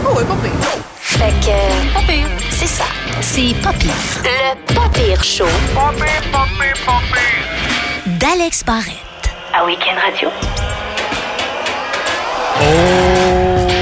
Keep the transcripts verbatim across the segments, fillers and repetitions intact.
ouais, pas pire. Fait que... Pas pire. C'est ça. C'est pas pire. Le pas pire show. Pas pire, pas pire, pas pire. D'Alex Barrette. À Week-end Radio. Oh!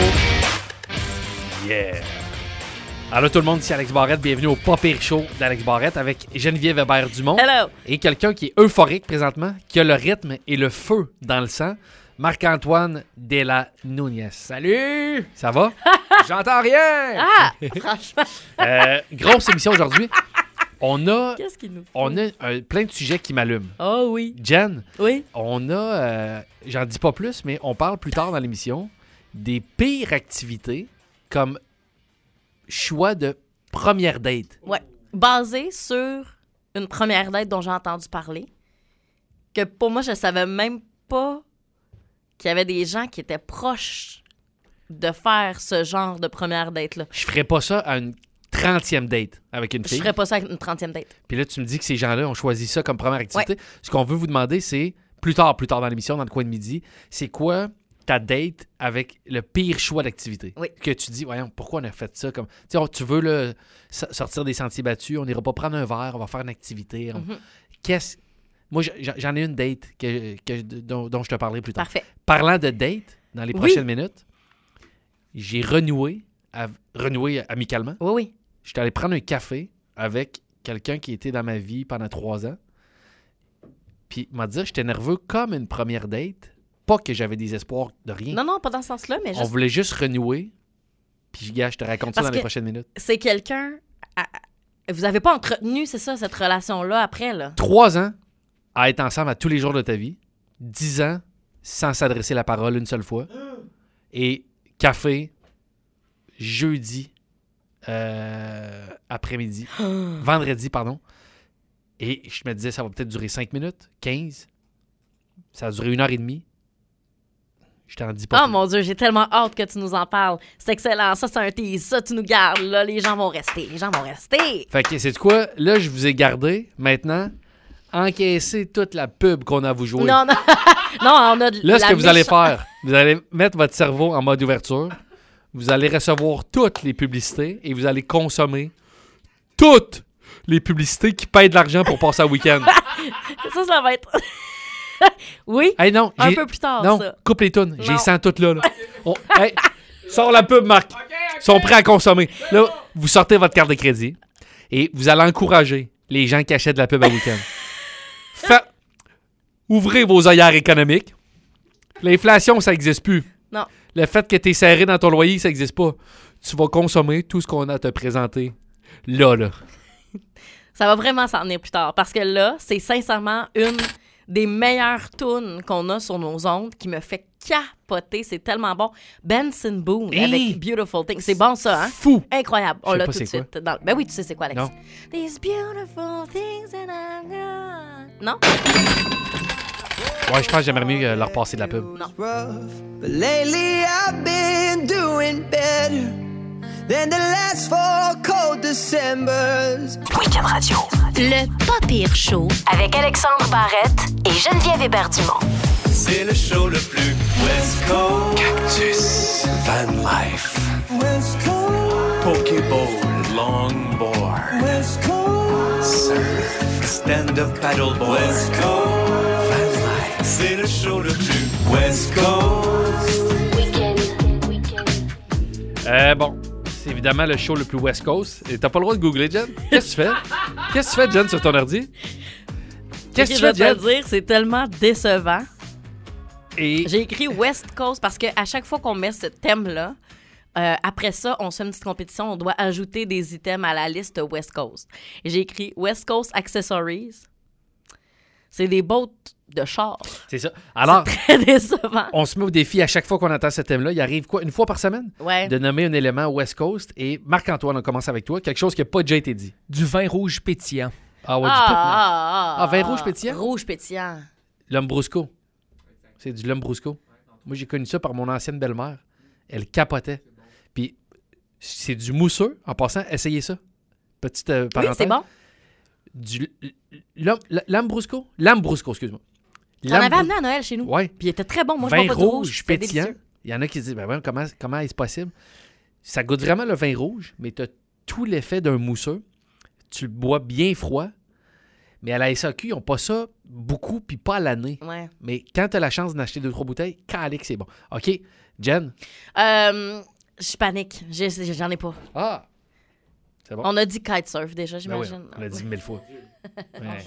Yeah! Alors tout le monde, ici Alex Barrette. Bienvenue au Pas Pire Show d'Alex Barrette avec Geneviève Hébert-Dumont. Hello! Et quelqu'un qui est euphorique présentement, qui a le rythme et le feu dans le sang, Marc-Antoine de la Núñez. Salut! Ça va? J'entends rien! Ah! Franchement. Euh, grosse émission aujourd'hui. On a, Qu'est-ce qu'il nous fait? on a euh, plein de sujets qui m'allument. Oh oui. Jen, Oui. on a, euh, j'en dis pas plus, mais on parle plus tard dans l'émission des pires activités comme choix de première date. Ouais. Basé sur une première date dont j'ai entendu parler, que pour moi, je savais même pas qu'il y avait des gens qui étaient proches de faire ce genre de première date-là. Je ferais pas ça à une trentième date avec une Je fille. ferais pas ça avec une trentième date. Puis là, tu me dis que ces gens-là ont choisi ça comme première activité. Ouais. Ce qu'on veut vous demander, c'est, plus tard, plus tard dans l'émission, dans le coin de midi, c'est quoi ta date avec le pire choix d'activité? Oui. Que tu dis, voyons, pourquoi on a fait ça? Comme, tu sais, tu veux là, sortir des sentiers battus, on n'ira pas prendre un verre, on va faire une activité. On... Mm-hmm. Qu'est-ce... Moi, j'en ai une date que, que, dont, dont je te parlerai plus tard. Parfait. Parlant de date, dans les prochaines oui. minutes, j'ai renoué, à, renoué amicalement. Oui, oui. J'étais allé prendre un café avec quelqu'un qui était dans ma vie pendant trois ans. Puis il m'a dit, j'étais nerveux comme une première date. Pas que j'avais des espoirs de rien. Non, non, pas dans ce sens-là, mais juste... On voulait juste renouer. Puis, gars, je te raconte Parce ça dans les prochaines minutes. C'est quelqu'un... À... Vous avez pas entretenu, c'est ça, cette relation-là après, là? Trois ans à être ensemble à tous les jours de ta vie. Dix ans sans s'adresser la parole une seule fois. Et café, jeudi, euh, après-midi, vendredi, pardon. Et je me disais, ça va peut-être durer cinq minutes, quinze. Ça a duré une heure et demie. Je t'en dis pas. Oh plus. Mon Dieu, j'ai tellement hâte que tu nous en parles. C'est excellent. Ça, c'est un tease. Ça, tu nous gardes. Là, les gens vont rester. Les gens vont rester. Fait que, c'est quoi? Là, je vous ai gardé. Maintenant, encaissez toute la pub qu'on a à vous jouer. Non, non. non, on a de Là, ce la que vous méchante... allez faire, vous allez mettre votre cerveau en mode ouverture. Vous allez recevoir toutes les publicités et vous allez consommer toutes les publicités qui payent de l'argent pour passer un week-end. ça, ça va être... oui, hey, non, un j'ai... peu plus tard, non, ça. coupe les tunes. J'ai Non. sens toutes là. là. On... hey, sors la pub, Marc. Okay, okay. Ils sont prêts à consommer. Là, vous sortez votre carte de crédit et vous allez encourager les gens qui achètent de la pub à week-end. Fa... Ouvrez vos œillères économiques. L'inflation, ça n'existe plus. Non. Le fait que tu es serré dans ton loyer, ça n'existe pas. Tu vas consommer tout ce qu'on a à te présenter là, là. Ça va vraiment s'en venir plus tard. Parce que là, c'est sincèrement une des meilleures tunes qu'on a sur nos ondes qui me fait capoter. C'est tellement bon. Benson Boone hey! Avec Beautiful Things. C'est bon, ça, hein? Fou! Incroyable. On l'a tout de suite. Quoi? Dans... Ben oui, tu sais c'est quoi, Alex? Non. These beautiful things that I'm gone. Non? Ouais, je pense que j'aimerais mieux euh, leur passer de la pub. Non. But lately I've been doing better than the last four cold Decembers. Week-end Radio. Le pas pire show avec Alexandre Barrette et Geneviève Hébert-Dumont. C'est le show le plus West Coast. Cactus, Van Life, West Coast, Pokéball, Longboard, West Coast, Surf, Stand-up Paddleboard, West Coast, Van Life. C'est le show le plus West Coast. Week-end, week-end. Euh, bon, c'est évidemment le show le plus West Coast. Et t'as pas le droit de googler, Jen? Qu'est-ce que tu fais? Qu'est-ce que tu fais, Jen, sur ton ordi? Qu'est-ce que tu je fais, vais Jen? te dire, c'est tellement décevant. Et... J'ai écrit West Coast parce qu'à chaque fois qu'on met ce thème-là, euh, après ça, on se fait une petite compétition, on doit ajouter des items à la liste West Coast. Et j'ai écrit West Coast Accessories. C'est des bottes de char. C'est ça. Alors, c'est très décevant. On se met au défi à chaque fois qu'on entend ce thème-là. Il arrive quoi? Une fois par semaine? Ouais. De nommer un élément West Coast. Et Marc-Antoine, on commence avec toi. Quelque chose qui n'a pas déjà été dit. Du vin rouge pétillant. Ah ouais, ah, du pétillant. ah, ah, Ah, vin rouge pétillant? Rouge pétillant. L'Ombrusco. C'est du L'Ombrusco. Moi, j'ai connu ça par mon ancienne belle-mère. Elle capotait. Puis, c'est du mousseux. En passant, essayez ça. Petite euh, parenthèse. Oui, c'est bon. Du L'Ambrusco? L'Ambrusco, excuse-moi. On avait amené à Noël chez nous. Oui. Puis il était très bon. Moi, vin je bois pas rouge, de rouge. C'était pétillant. délicieux. Il y en a qui disent, ben ouais, comment, comment est-ce possible? ça goûte vraiment le vin rouge, mais tu as tout l'effet d'un mousseux. Tu le bois bien froid. Mais à la S A Q, ils n'ont pas ça beaucoup, puis pas à l'année. Ouais. Mais quand tu as la chance d'en acheter deux, trois bouteilles, calique, c'est bon. OK, Jen? Euh, je panique. J'ai- J'en ai pas. Ah! C'est bon. On a dit kitesurf déjà, Ben oui, j'imagine. on l'a dit mille fois. Ouais.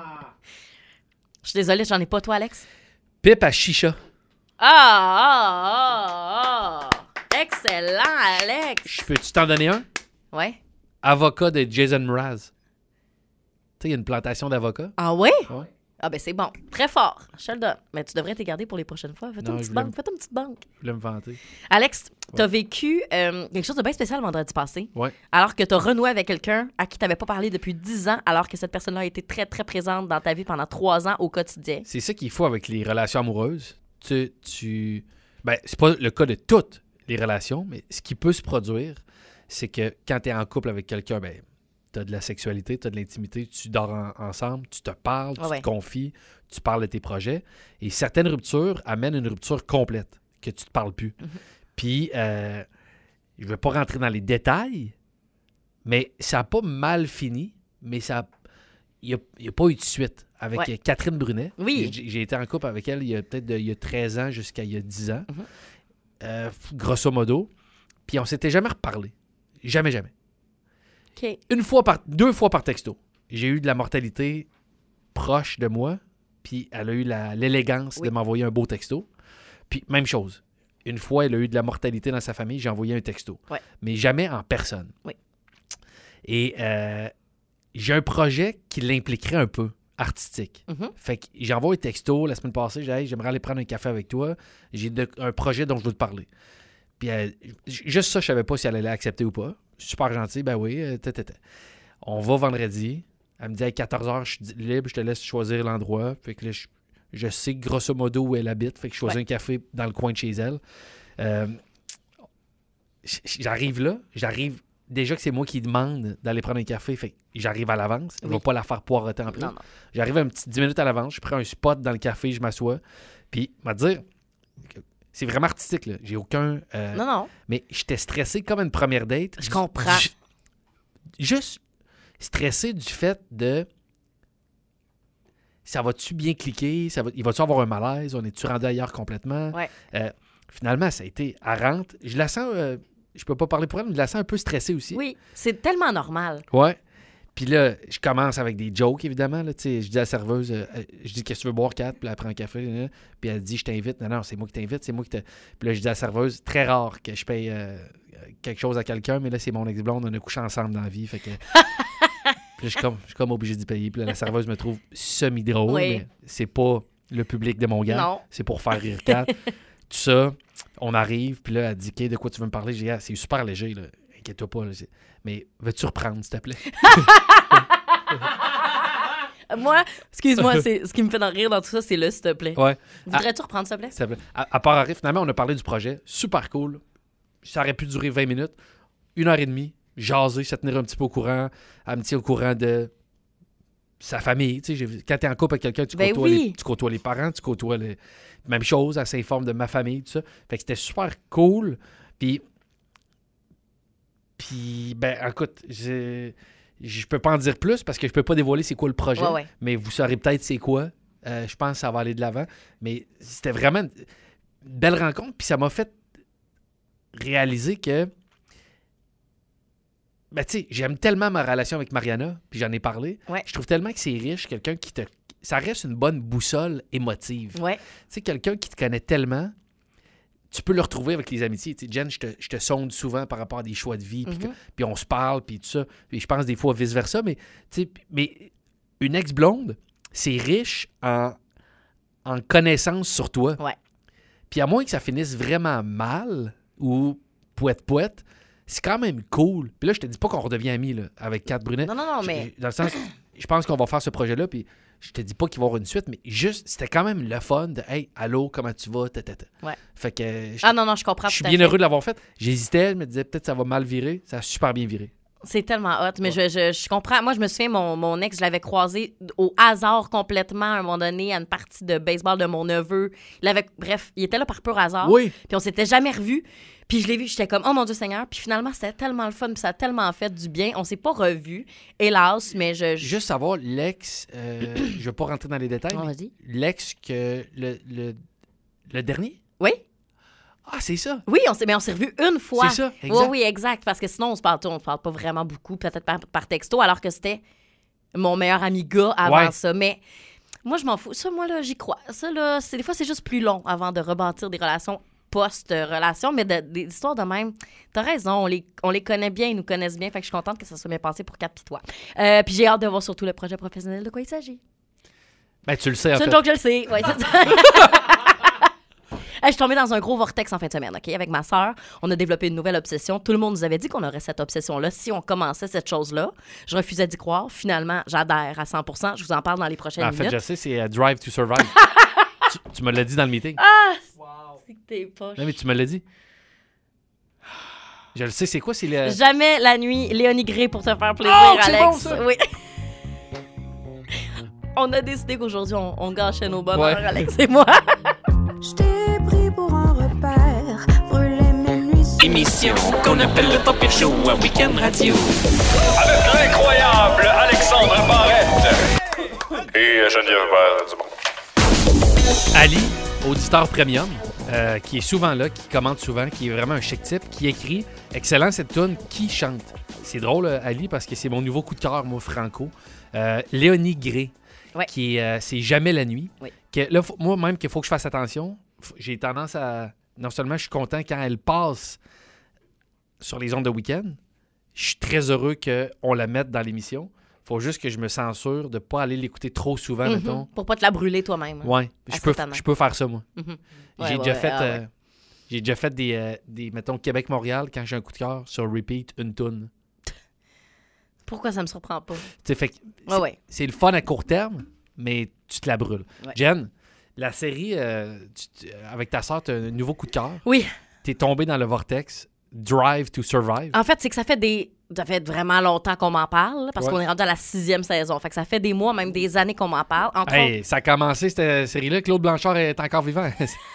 Je suis désolée, j'en ai pas, toi, Alex. Pipe à chicha. Ah, ah, ah, ah. Excellent, Alex. Je peux-tu t'en donner un? Ouais. Avocat de Jason Mraz. Tu sais, il y a une plantation d'avocats. Ah ouais? Ouais. Ah ben c'est bon. Très fort. Je te le donne. Mais tu devrais te garder pour les prochaines fois. Fais-toi Non, une je petite voulais banque. Fais-toi une petite banque. Je voulais me vanter. Alex, t'as vécu euh, quelque chose de bien spécial vendredi passé. Ouais. Alors que t'as renoué avec quelqu'un à qui t'avais pas parlé depuis dix ans, alors que cette personne-là a été très, très présente dans ta vie pendant trois ans au quotidien. C'est ça qu'il faut avec les relations amoureuses. Tu, tu... Ben, c'est pas le cas de toutes les relations, mais ce qui peut se produire, c'est que quand tu es en couple avec quelqu'un, ben, tu as de la sexualité, tu as de l'intimité, tu dors en- ensemble, tu te parles, tu Ah ouais. te confies, tu parles de tes projets. Et certaines ruptures amènent une rupture complète, que tu te parles plus. Puis, euh, je ne vais pas rentrer dans les détails, mais ça n'a pas mal fini, mais ça il n'y a, a pas eu de suite. Avec Ouais. euh, Catherine Brunet. Oui. J'ai, j'ai été en couple avec elle il y a peut-être de- il y a treize ans jusqu'à il y a dix ans. Mhm. Euh, grosso modo. Puis on s'était jamais reparlé. Jamais, jamais. OK. Une fois par, deux fois par texto. J'ai eu de la mortalité proche de moi. Puis elle a eu la- l'élégance Oui. de m'envoyer un beau texto. Puis même chose. Une fois, elle a eu de la mortalité dans sa famille, j'ai envoyé un texto. Ouais. Mais jamais en personne. Oui. Et euh, j'ai un projet qui l'impliquerait un peu, artistique. Mhm. Fait que j'envoie un texto la semaine passée, j'ai dit hey, j'aimerais aller prendre un café avec toi, j'ai de- un projet dont je veux te parler. Puis euh, j- juste ça, je savais pas si elle allait accepter ou pas. Super gentil, ben oui, euh, ta, ta, ta. On va vendredi. Elle me dit à quatorze heures, je suis libre, je te laisse choisir l'endroit. Fait que là, je, je sais grosso modo où elle habite, fait que je choisis Ouais. un café dans le coin de chez elle. Euh, j- j'arrive là, j'arrive déjà que c'est moi qui demande d'aller prendre un café, fait que j'arrive à l'avance. Je ne vais Oui. pas la faire poireauter en plus. Non, non. J'arrive un petit dix minutes à l'avance, je prends un spot dans le café, je m'assois. Puis, on va te dire, c'est vraiment artistique, là. J'ai aucun... euh, Non, non. mais j'étais stressé comme une première date. Je comprends. Ju- Juste stressé du fait de... Ça va-tu bien cliquer? Ça va, il va-tu avoir un malaise? On est-tu rendu ailleurs complètement? Ouais. Euh, finalement, ça a été... Elle rentre. Je la sens... euh, je peux pas parler pour elle, mais je la sens un peu stressée aussi. Oui, c'est tellement normal. Ouais. Puis là, je commence avec des jokes, évidemment. Là, tu sais, je dis à la serveuse, euh, euh, je dis, qu'est-ce que tu veux boire, Kat? Puis elle prend un café. Là, là. Puis elle dit, je t'invite. Non, non, c'est moi qui t'invite. C'est moi qui te. Puis là, je dis à la serveuse, très rare que je paye euh, quelque chose à quelqu'un, mais là, c'est mon ex-blonde. On a couché ensemble dans la vie. Fait que. Puis là, je suis comme, je suis comme obligé d'y payer. Puis là, la serveuse me trouve semi-drôle, Oui. mais c'est pas le public de mon gars. Non. C'est pour faire rire Kat. Tout ça, on arrive. Puis là, elle dit, OK, de quoi tu veux me parler? Je dis, ah, c'est super léger, là. Inquiète-toi pas. Là. Mais veux-tu reprendre, s'il te plaît? Moi, excuse-moi, c'est ce qui me fait dans rire dans tout ça, c'est le s'il te plaît. Ouais. Voudrais-tu reprendre, s'il te plaît? S'il te plaît. À, à part arrive, finalement, on a parlé du projet. Super cool. Ça aurait pu durer vingt minutes. Une heure et demie. Jaser, se tenir un petit peu au courant. Elle me tient au courant de sa famille. Tu sais, j'ai- quand tu es en couple avec quelqu'un, tu, Ben côtoies oui. les, tu côtoies les parents, tu côtoies les... Même chose, elle s'informe de ma famille, tout ça. Fait que c'était super cool. Puis, puis ben, écoute, je, je peux pas en dire plus parce que je peux pas dévoiler c'est quoi le projet. Ouais, ouais. Mais vous saurez peut-être c'est quoi. Euh, je pense que ça va aller de l'avant. Mais c'était vraiment une belle rencontre. Puis ça m'a fait réaliser que ben, tu sais, j'aime tellement ma relation avec Mariana, puis j'en ai parlé. Ouais. Je trouve tellement que c'est riche, quelqu'un qui te... Ça reste une bonne boussole émotive. Ouais. Tu sais, quelqu'un qui te connaît tellement, tu peux le retrouver avec les amitiés. Tu sais, Jen, je te, je te sonde souvent par rapport à des choix de vie, puis que- Mhm. puis on se parle, puis tout ça. Puis je pense des fois vice-versa, mais, tu sais, mais une ex-blonde, c'est riche en, en connaissances sur toi. Ouais. Puis à moins que ça finisse vraiment mal, ou poète-poète, c'est quand même cool. Puis là, je te dis pas qu'on redevient amis là, avec Kat Brunet. Non, non, non, Je- mais- je- Dans le sens, je pense qu'on va faire ce projet-là, puis je te dis pas qu'il va y avoir une suite, mais juste, c'était quand même le fun de « Hey, allô, comment tu vas? » ta, ta, ta. Ouais. Fait que je, Ah non, non, je comprends je suis tout à bien fait. heureux de l'avoir fait. J'hésitais, je me disais peut-être que ça va mal virer. Ça a super bien viré. C'est tellement hot, mais ouais. je, je, je comprends. Moi, je me souviens, mon, mon ex, je l'avais croisé au hasard complètement à un moment donné à une partie de baseball de mon neveu. Il avait, bref, il était là par pur hasard. Oui. Puis on s'était jamais revus. Puis je l'ai vu, j'étais comme, oh mon Dieu Seigneur. Puis finalement, c'était tellement le fun, puis ça a tellement fait du bien. On s'est pas revus, hélas, mais je... je... Juste savoir, l'ex, euh, je vais pas rentrer dans les détails, oh, mais vas-y. l'ex que le, le, le dernier? Oui. Ah, c'est ça. Oui, on s'est, mais on s'est revus une fois. C'est ça, exact. Oui, oui, exact. Parce que sinon, on se parle, on se parle pas vraiment beaucoup, peut-être par, par texto, alors que c'était mon meilleur ami gars avant ouais. ça. Mais moi, je m'en fous. Ça, moi, là, j'y crois. Ça, là, c'est, des fois, c'est juste plus long avant de rebâtir des relations post-relation, mais de, des histoires de même, t'as raison, on les, on les connaît bien, ils nous connaissent bien, fait que je suis contente que ça soit bien passé pour Kat pis toi. Euh, puis j'ai hâte de voir surtout le projet professionnel, de quoi il s'agit. Ben, tu le sais, en c'est fait. une joke, je le sais. Ouais, c'est ça. Hey, je suis tombée dans un gros vortex en fin de semaine, OK? Avec ma sœur, on a développé une nouvelle obsession. Tout le monde nous avait dit qu'on aurait cette obsession-là si on commençait cette chose-là. Je refusais d'y croire. Finalement, j'adhère à cent pour cent. Je vous en parle dans les prochaines en fait, minutes. je sais, c'est uh, Drive to Survive. tu, tu me l'as dit dans le meeting. Ah! Wow. C'est que t'es poche. Non, mais tu me l'as dit. Je le sais, c'est quoi? C'est le... Jamais la nuit, Léonie Gray pour te faire plaisir, oh, c'est Alex. Bon, ça. Oui. On a décidé qu'aujourd'hui, on, on gâchait nos bonheurs, ouais. Alex et moi. Je t'ai pris pour un repère, brûler mes nuits. Émission qu'on appelle le Pas Pire Show à Week-end Radio. Avec l'incroyable Alexandre Barrette. Et Geneviève Hébert du monde. Ali, auditeur premium, euh, qui est souvent là, qui commente souvent, qui est vraiment un chic type, qui écrit « Excellent cette toune, qui chante? » C'est drôle, Ali, parce que c'est mon nouveau coup de cœur, moi, franco. Euh, Léonie Gray, ouais. qui est euh, C'est jamais la nuit. Oui. Que, là, faut, moi, même qu'il faut que je fasse attention, j'ai tendance à... Non seulement je suis content quand elle passe sur les ondes de week-end, je suis très heureux qu'on la mette dans l'émission. Faut juste que je me censure de ne pas aller l'écouter trop souvent, Mm-hmm. mettons. Pour pas te la brûler toi-même. Ouais, je peux, je peux faire ça, moi. Mm-hmm. J'ai, ouais, déjà ouais, fait, ah, euh, ouais. j'ai déjà fait des, euh, des mettons, Québec-Montréal, quand j'ai un coup de cœur, sur repeat, une toune. Pourquoi ça me surprend pas? Fait que c'est, ouais, ouais. c'est le fun à court terme, mais tu te la brûles. Ouais. Jen, la série, euh, tu, tu, avec ta soeur, tu as un nouveau coup de cœur. Oui. Tu es tombé dans le vortex Drive to Survive. En fait, c'est que ça fait des... Ça fait vraiment longtemps qu'on m'en parle, parce ouais. qu'on est rendu à la sixième saison. Fait que ça fait des mois, même des années qu'on m'en parle. Entre hey, autres... Ça a commencé, cette série-là. Claude Blanchard est encore vivant.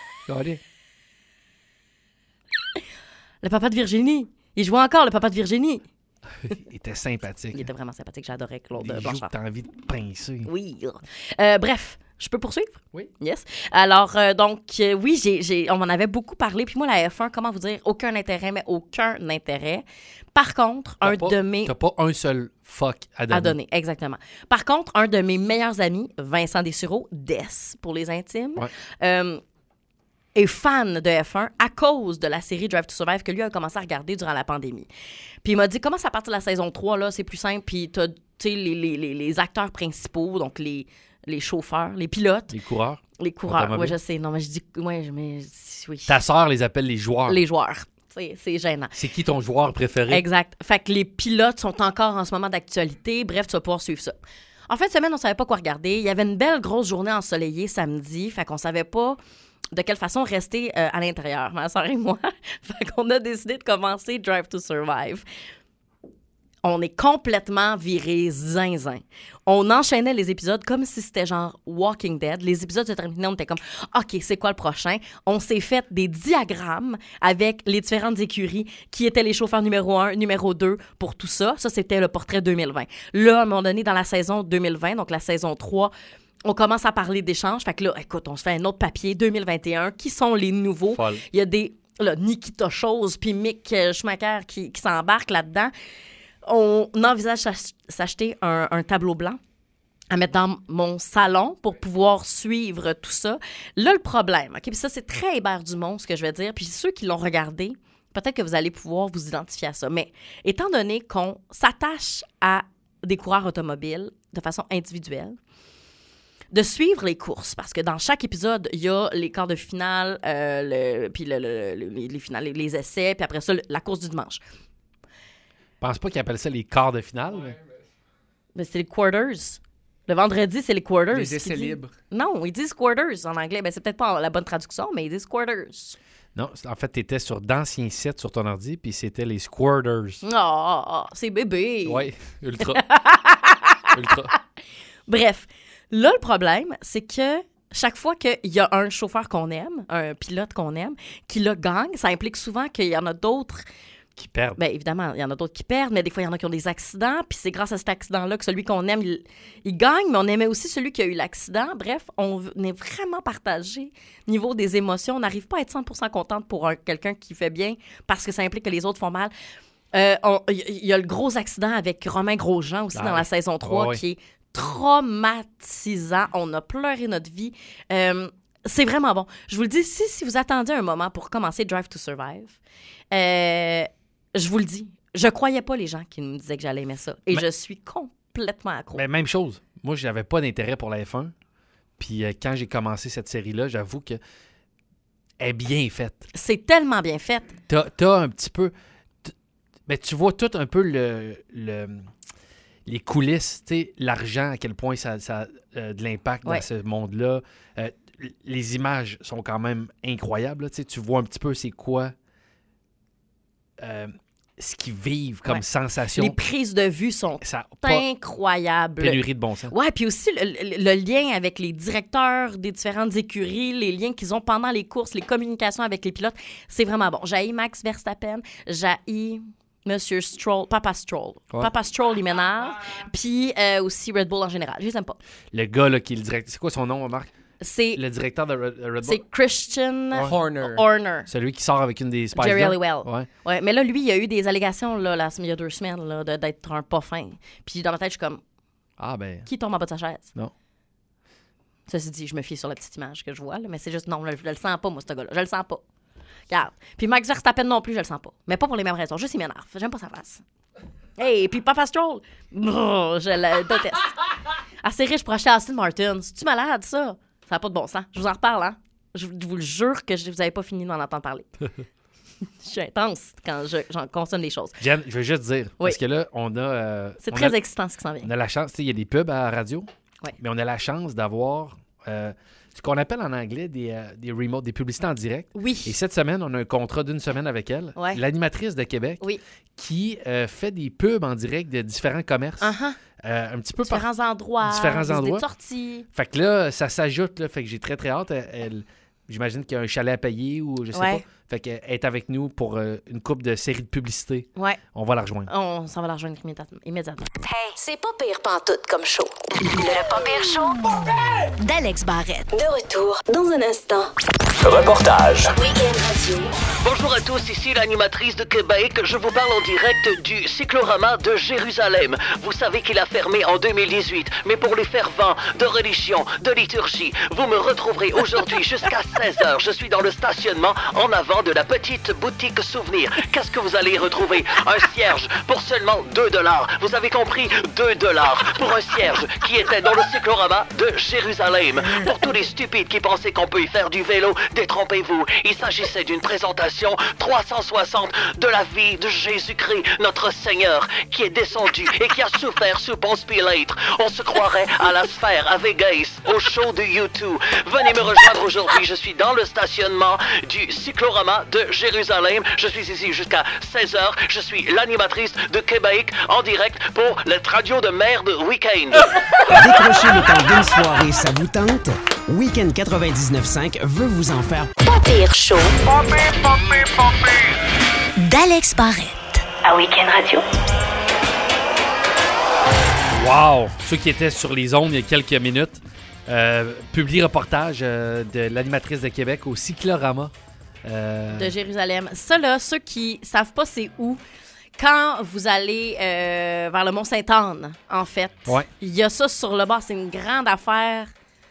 Le papa de Virginie. Il jouait encore, le papa de Virginie. Il était sympathique. Il était vraiment sympathique. J'adorais Claude Des Blanchard. T'as envie de pincer. Oui. Euh, bref, je peux poursuivre? Oui. Yes. Alors, euh, donc, euh, oui, j'ai, j'ai, on m'en avait beaucoup parlé. Puis moi, la F un, comment vous dire? Aucun intérêt, mais aucun intérêt. Par contre, t'as un pas, de mes... T'as pas un seul fuck à donner. À donner, exactement. Par contre, un de mes meilleurs amis, Vincent Dessureau, Des, pour les intimes, ouais. euh, est fan de F un à cause de la série Drive to Survive que lui a commencé à regarder durant la pandémie. Puis il m'a dit, commence à partir de la saison trois, là, c'est plus simple. Puis t'as, tu sais, les, les, les, les acteurs principaux, donc les, les chauffeurs, les pilotes. Les coureurs. Les coureurs, oui, je sais. Non, mais je dis, ouais, mais oui. Ta sœur les appelle les joueurs. Les joueurs. C'est, c'est gênant. C'est qui ton joueur préféré? Exact. Fait que les pilotes sont encore en ce moment d'actualité. Bref, tu vas pouvoir suivre ça. En fin de semaine, on savait pas quoi regarder. Il y avait une belle grosse journée ensoleillée samedi. Fait qu'on savait pas de quelle façon rester euh, à l'intérieur, ma soeur et moi. Fait qu'on a décidé de commencer Drive to Survive. On est complètement viré zinzin. On enchaînait les épisodes comme si c'était genre Walking Dead. Les épisodes se terminaient, on était comme « OK, c'est quoi le prochain? » On s'est fait des diagrammes avec les différentes écuries qui étaient les chauffeurs numéro un, numéro deux pour tout ça. Ça, c'était le portrait deux mille vingt. Là, à un moment donné, dans la saison deux mille vingt, donc la saison trois, on commence à parler d'échanges. Fait que là, écoute, on se fait un autre papier, deux mille vingt et un. Qui sont les nouveaux? Folle. Il y a des... Là, Nikita Chose puis Mick Schumacher qui, qui s'embarquent là-dedans. On envisage s'acheter un, un tableau blanc à mettre dans mon salon pour pouvoir suivre tout ça. Là, le problème, OK? Puis ça, c'est très Hébert Dumont, ce que je vais dire. Puis ceux qui l'ont regardé, peut-être que vous allez pouvoir vous identifier à ça. Mais étant donné qu'on s'attache à des coureurs automobiles de façon individuelle, de suivre les courses, parce que dans chaque épisode, il y a les quarts de finale, euh, le, puis le, le, le, les, les, finales, les essais, puis après ça, le, la course du dimanche. Je pense pas qu'ils appellent ça les quarts de finale. Ouais, mais... mais c'est les quarters. Le vendredi, c'est les quarters. Les essais libres. Non, ils disent quarters en anglais. Ben, c'est peut-être pas la bonne traduction, mais ils disent quarters. Non, en fait, tu étais sur d'anciens sites sur ton ordi, puis c'était les Squirters. Oh, c'est bébé. Oui, ultra. ultra. Bref, là, le problème, c'est que chaque fois qu'il y a un chauffeur qu'on aime, un pilote qu'on aime, qui le gagne, ça implique souvent qu'il y en a d'autres qui perdent. Bien, évidemment, il y en a d'autres qui perdent, mais des fois, il y en a qui ont des accidents, puis c'est grâce à cet accident-là que celui qu'on aime, il, il gagne, mais on aimait aussi celui qui a eu l'accident. Bref, on est vraiment partagé niveau des émotions. On n'arrive pas à être cent pour cent contente pour un, quelqu'un qui fait bien parce que ça implique que les autres font mal. Il euh, y, y a le gros accident avec Romain Grosjean aussi ah, dans la saison trois, oh, oui. qui est traumatisant. On a pleuré notre vie. Euh, c'est vraiment bon. Je vous le dis, si, si vous attendiez un moment pour commencer Drive to Survive, euh, je vous le dis, je croyais pas les gens qui me disaient que j'allais aimer ça. Et mais, je suis complètement accro. Mais même chose. Moi, je n'avais pas d'intérêt pour la F un. Puis euh, quand j'ai commencé cette série-là, j'avoue que elle est bien faite. C'est tellement bien fait. T'as, t'as un petit peu... Mais tu vois tout un peu le... le les coulisses, tu sais, l'argent, à quel point ça, ça a euh, de l'impact ouais. dans ce monde-là. Euh, les images sont quand même incroyables. Tu sais, tu vois un petit peu c'est quoi... Euh, ce qu'ils vivent comme ouais. sensation. Les prises de vue sont incroyables. Pénurie de bon sens. Oui, puis aussi le, le, le lien avec les directeurs des différentes écuries, les liens qu'ils ont pendant les courses, les communications avec les pilotes, c'est vraiment bon. J'haïs Max Verstappen, j'haïs Monsieur Stroll, Papa Stroll. Ouais. Papa Stroll, il m'énerve. Puis euh, aussi Red Bull en général. Je les aime pas. Le gars là, qui est le directeur, c'est quoi son nom, Marc? C'est le directeur de Red, Red Bull. C'est Christian Horner. Horner. Celui qui sort avec une des Spice Jerry Girls. Halliwell. Ouais. ouais. Mais là, lui, il y a eu des allégations là, là, il y a deux semaines là, de, d'être un pas fin. Puis dans ma tête, je suis comme... Ah ben... Qui tombe en bas de sa chaise? Non. Ceci dit, je me fie sur la petite image que je vois, là, mais c'est juste... Non, je, je le sens pas, moi, ce gars-là. Je le sens pas. Regarde. Puis Max Verstappen non plus, je le sens pas. Mais pas pour les mêmes raisons. Juste, il m'énerve. J'aime pas sa face. Hey, puis Papa Stroll, oh, je le déteste. Assez riche pour acheter Aston Martin. C'est-tu malade, ça? Ça n'a pas de bon sens. Je vous en reparle, hein? Je vous le jure que je, vous n'avez pas fini d'en entendre parler. Je suis intense quand je, j'en consomme les choses. Jen, je veux juste dire, oui. parce que là, on a... Euh, C'est on très a, excitant ce qui s'en vient. On a la chance, tu sais, il y a des pubs à la radio, oui. mais on a la chance d'avoir... Euh, ce qu'on appelle en anglais des, euh, des remotes, des publicités en direct. Oui. Et cette semaine, on a un contrat d'une semaine avec elle, ouais. l'animatrice de Québec, oui. qui euh, fait des pubs en direct de différents commerces. Uh-huh. Euh, un petit peu différents par... endroits. Différents endroits. Des sorties. Fait que là, ça s'ajoute, là, fait que j'ai très très hâte. Elle, elle, j'imagine qu'il y a un chalet à payer ou je sais ouais. pas. Fait qu'elle est avec nous pour euh, une couple de séries de publicités. Ouais. On va la rejoindre. On s'en va la rejoindre immédiatement. Hey, c'est pas pire pantoute comme show. Le pas pire show d'Alex Barrette. De retour dans un instant. Reportage. Week-end Radio. Bonjour à tous, ici l'animatrice de Québec. Je vous parle en direct du cyclorama de Jérusalem. Vous savez qu'il a fermé en deux mille dix-huit, mais pour les fervents de religion, de liturgie, vous me retrouverez aujourd'hui jusqu'à seize heures. Je suis dans le stationnement en avant de la petite boutique souvenir. Qu'est-ce que vous allez y retrouver? Un cierge pour seulement deux dollars. Vous avez compris? deux dollars pour un cierge qui était dans le cyclorama de Jérusalem. Pour tous les stupides qui pensaient qu'on peut y faire du vélo, détrompez-vous. Il s'agissait d'une présentation trois cent soixante de la vie de Jésus-Christ, notre Seigneur, qui est descendu et qui a souffert sous Ponce Pilate. On se croirait à la sphère, à Vegas, au show de U deux. Venez me rejoindre aujourd'hui. Je suis dans le stationnement du cyclorama de Jérusalem. Je suis ici jusqu'à seize heures. Je suis l'animatrice de Québec en direct pour le radio de merde Week-end. Décrochez le temps d'une soirée, ça vous tente? Week-end quatre-vingt-dix-neuf cinq veut vous en faire pas pire show. Pas pire, pas pire, pas pire. D'Alex Barrette. À Week-end Radio. Wow! Ceux qui étaient sur les ondes il y a quelques minutes, euh, publie reportage euh, de l'animatrice de Québec au cyclorama. Euh... De Jérusalem. Ça, là, ceux qui savent pas c'est où, quand vous allez euh, vers le Mont-Sainte-Anne, en fait, ouais. il y a ça sur le bord. C'est une grande affaire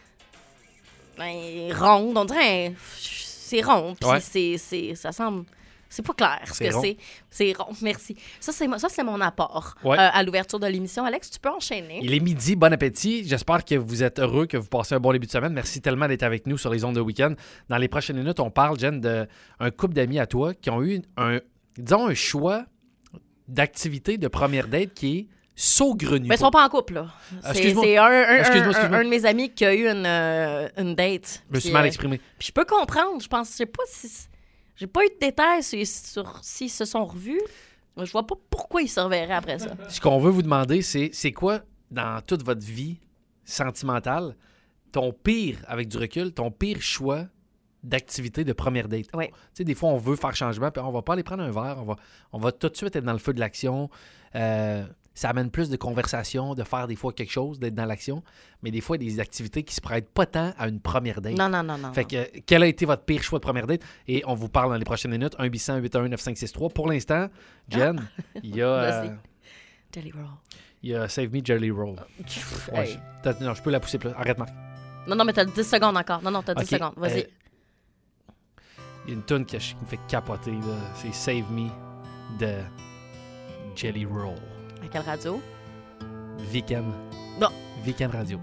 ben, ronde. On dirait c'est rond. Puis ouais. c'est, c'est, ça semble... C'est pas clair ce c'est que rond. c'est. C'est rond, merci. Ça, c'est, ça, c'est mon apport ouais. euh, à l'ouverture de l'émission. Alex, tu peux enchaîner. Il est midi, bon appétit. J'espère que vous êtes heureux, que vous passez un bon début de semaine. Merci tellement d'être avec nous sur les ondes de week-end. Dans les prochaines minutes, on parle, Jen, d'un couple d'amis à toi qui ont eu un, disons, un choix d'activité de première date qui est saugrenu. Mais ils sont pas en couple, là. C'est, excuse-moi. c'est un, un, excuse-moi, un, excuse-moi. un de mes amis qui a eu une, euh, une date. Je me suis puis, mal euh, exprimé. Puis je peux comprendre. Je pense, je sais pas si... J'ai pas eu de détails sur, sur s'ils se sont revus. Je vois pas pourquoi ils se reverraient après ça. Ce qu'on veut vous demander, c'est c'est quoi, dans toute votre vie sentimentale, ton pire, avec du recul, ton pire choix d'activité de première date? Oui. Tu sais, des fois, on veut faire changement, puis on va pas aller prendre un verre, on va, on va tout de suite être dans le feu de l'action. Euh, ça amène plus de conversation, de faire des fois quelque chose, d'être dans l'action, mais des fois, il y a des activités qui se prêtent pas tant à une première date. Non, non, non, non. Fait que, euh, quel a été votre pire choix de première date? Et on vous parle dans les prochaines minutes. un huit cents huit un un neuf cinq six trois. Pour l'instant, Jen, Ah. il y a... euh, Jelly Roll. il y a Save Me Jelly Roll. Ouais, Hey. je, t'as- non, je peux la pousser plus. Arrête, Marc. Non, non, mais t'as dix secondes encore. Non, non, t'as dix Ok, secondes. Vas-y. euh, Il y a une tune qui, qui me fait capoter. là. C'est Save Me de Jelly Roll. À quelle radio? Weekend. Non. Weekend Radio.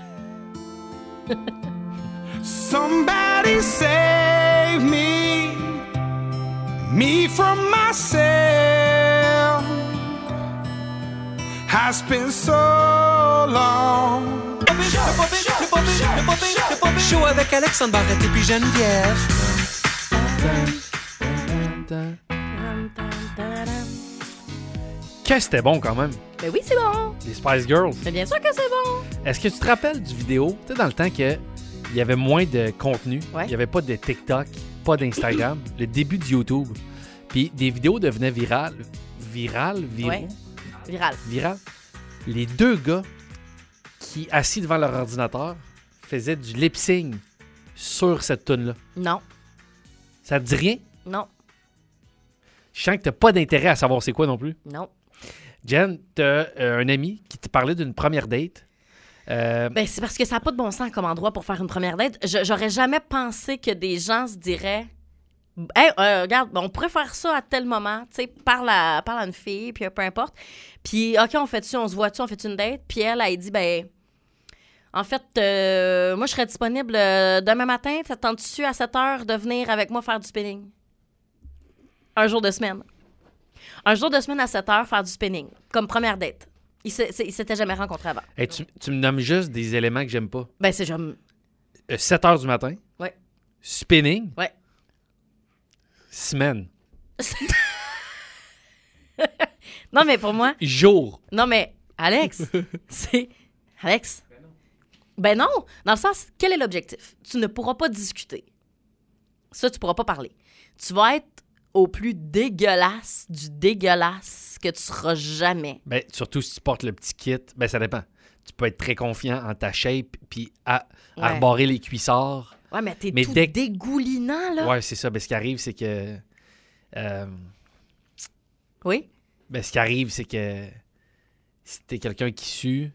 Somebody save me, me from myself. I spent so long. Le Pop Show avec Alexandre Barrette et puis Geneviève. Que c'était bon quand même. Ben oui, c'est bon. Les Spice Girls. Mais bien sûr que c'est bon. Est-ce que tu te rappelles du vidéo? Tu sais, dans le temps que il y avait moins de contenu. Ouais. Il n'y avait pas de TikTok, pas d'Instagram. Le début de YouTube. Puis des vidéos devenaient virales. Virales? Viraux? Ouais. Viral. Virales. Les deux gars qui, assis devant leur ordinateur, faisaient du lip-sync sur cette tune-là. Non. Ça te dit rien? Non. Je sens que t'as pas d'intérêt à savoir c'est quoi non plus. Non. Jen, t'as euh, un ami qui te parlait d'une première date. Euh, Ben, c'est parce que ça n'a pas de bon sens comme endroit pour faire une première date. Je- J'aurais jamais pensé que des gens se diraient hey, euh, regarde, on pourrait faire ça à tel moment. Tu sais, parle à, parle à une fille, puis peu importe. Puis, OK, on fait-tu, on se voit-tu, on fait une date. Puis elle, elle dit, ben, en fait, euh, moi, je serais disponible euh, demain matin. T'attends-tu à sept heures de venir avec moi faire du spinning? Un jour de semaine. Un jour de semaine à sept heures, faire du spinning, comme première date. Ils se- c'est- ils s'étaient jamais rencontrés avant. hey, tu, tu me nommes juste des éléments que j'aime pas. Ben, c'est genre... Euh, sept heures du matin. Ouais. Spinning. Ouais. Semaine. Non, mais pour moi... Jour. Non, mais Alex, c'est... Alex? Ben non, dans le sens, quel est l'objectif? Tu ne pourras pas discuter. Ça, tu pourras pas parler. Tu vas être au plus dégueulasse du dégueulasse que tu seras jamais. Ben, surtout si tu portes le petit kit, ben ça dépend. Tu peux être très confiant en ta shape puis à, Ouais. arborer les cuissards. Ouais, mais t'es Mais tout dès que- dégoulinant, là. Ouais, c'est ça. Ben, ce qui arrive, c'est que... euh, Oui? ben, ce qui arrive, c'est que si t'es quelqu'un qui sue,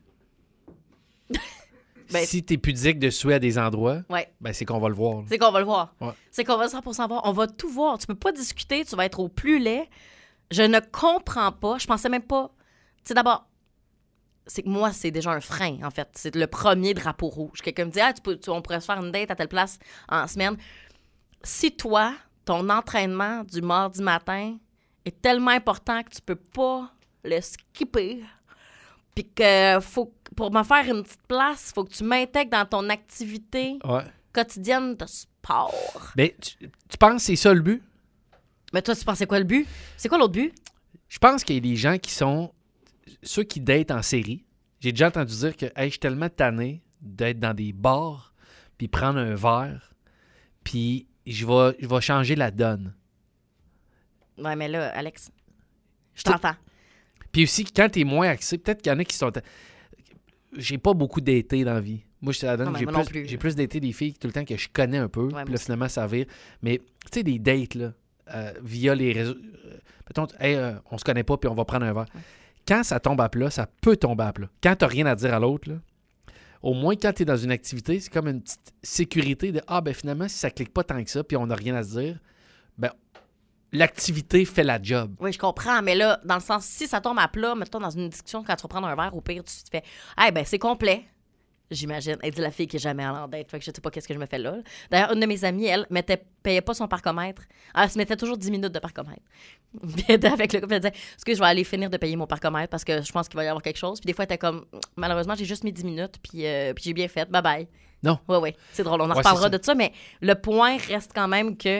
Ben- si t'es pudique de suer à des endroits, Ouais. ben c'est qu'on va le voir. là. C'est qu'on va le voir. Ouais. C'est qu'on va cent pour cent voir. On va tout voir. Tu peux pas discuter, tu vas être au plus laid. Je ne comprends pas. Je pensais même pas... Tu sais, d'abord, c'est que moi, c'est déjà un frein, en fait. C'est le premier drapeau rouge. Quelqu'un me dit, ah, tu peux, tu- on pourrait se faire une date à telle place en semaine. Si toi, ton entraînement du mardi matin est tellement important que tu peux pas le skipper, puis que faut, pour me faire une petite place, il faut que tu m'intègres dans ton activité Ouais. quotidienne de sport. Ben, tu, tu penses que c'est ça le but? Mais toi, tu pensais quoi le but? C'est quoi l'autre but? Je pense qu'il y a des gens qui sont ceux qui datent en série. J'ai déjà entendu dire que hey, je suis tellement tanné d'être dans des bars puis prendre un verre puis je vais, je vais changer la donne. Ouais, mais là, Alex, je t'entends. Puis aussi, quand t'es moins axé, peut-être qu'il y en a qui sont... J'ai pas beaucoup daté dans la vie. Moi, je te la donne, Non, mais j'ai moi non plus, plus. j'ai plus daté des filles tout le temps que je connais un peu. Ouais, Puis moi là, aussi. finalement, ça vire. Mais, tu sais, des dates, là, euh, via les réseaux... euh, mettons, hey, euh, on se connaît pas, puis on va prendre un verre. Quand ça tombe à plat, ça peut tomber à plat. Quand t'as rien à dire à l'autre, là, au moins, quand t'es dans une activité, c'est comme une petite sécurité de « Ah, ben finalement, si ça clique pas tant que ça, puis on n'a rien à se dire, ben l'activité fait la job. » Oui, je comprends, mais là, dans le sens, si ça tombe à plat, mettons, dans une discussion, quand tu vas prendre un verre, au pire, tu te fais « Ah, ben c'est complet. » J'imagine. Elle dit la fille qui est jamais allée en date. Fait que je sais pas qu'est-ce que je me fais là. D'ailleurs, une de mes amies, elle, mettait, payait pas son parcomètre. Elle se mettait toujours dix minutes de parcomètre. Puis elle était avec le couple, elle disait « Est-ce que je vais aller finir de payer mon parcomètre parce que je pense qu'il va y avoir quelque chose. » Puis des fois, elle était comme « Malheureusement, j'ai juste mis dix minutes, puis, euh, puis j'ai bien fait. Bye bye. » Non. Ouais, ouais. C'est drôle. On en Ouais, reparlera c'est ça. de ça, mais le point reste quand même que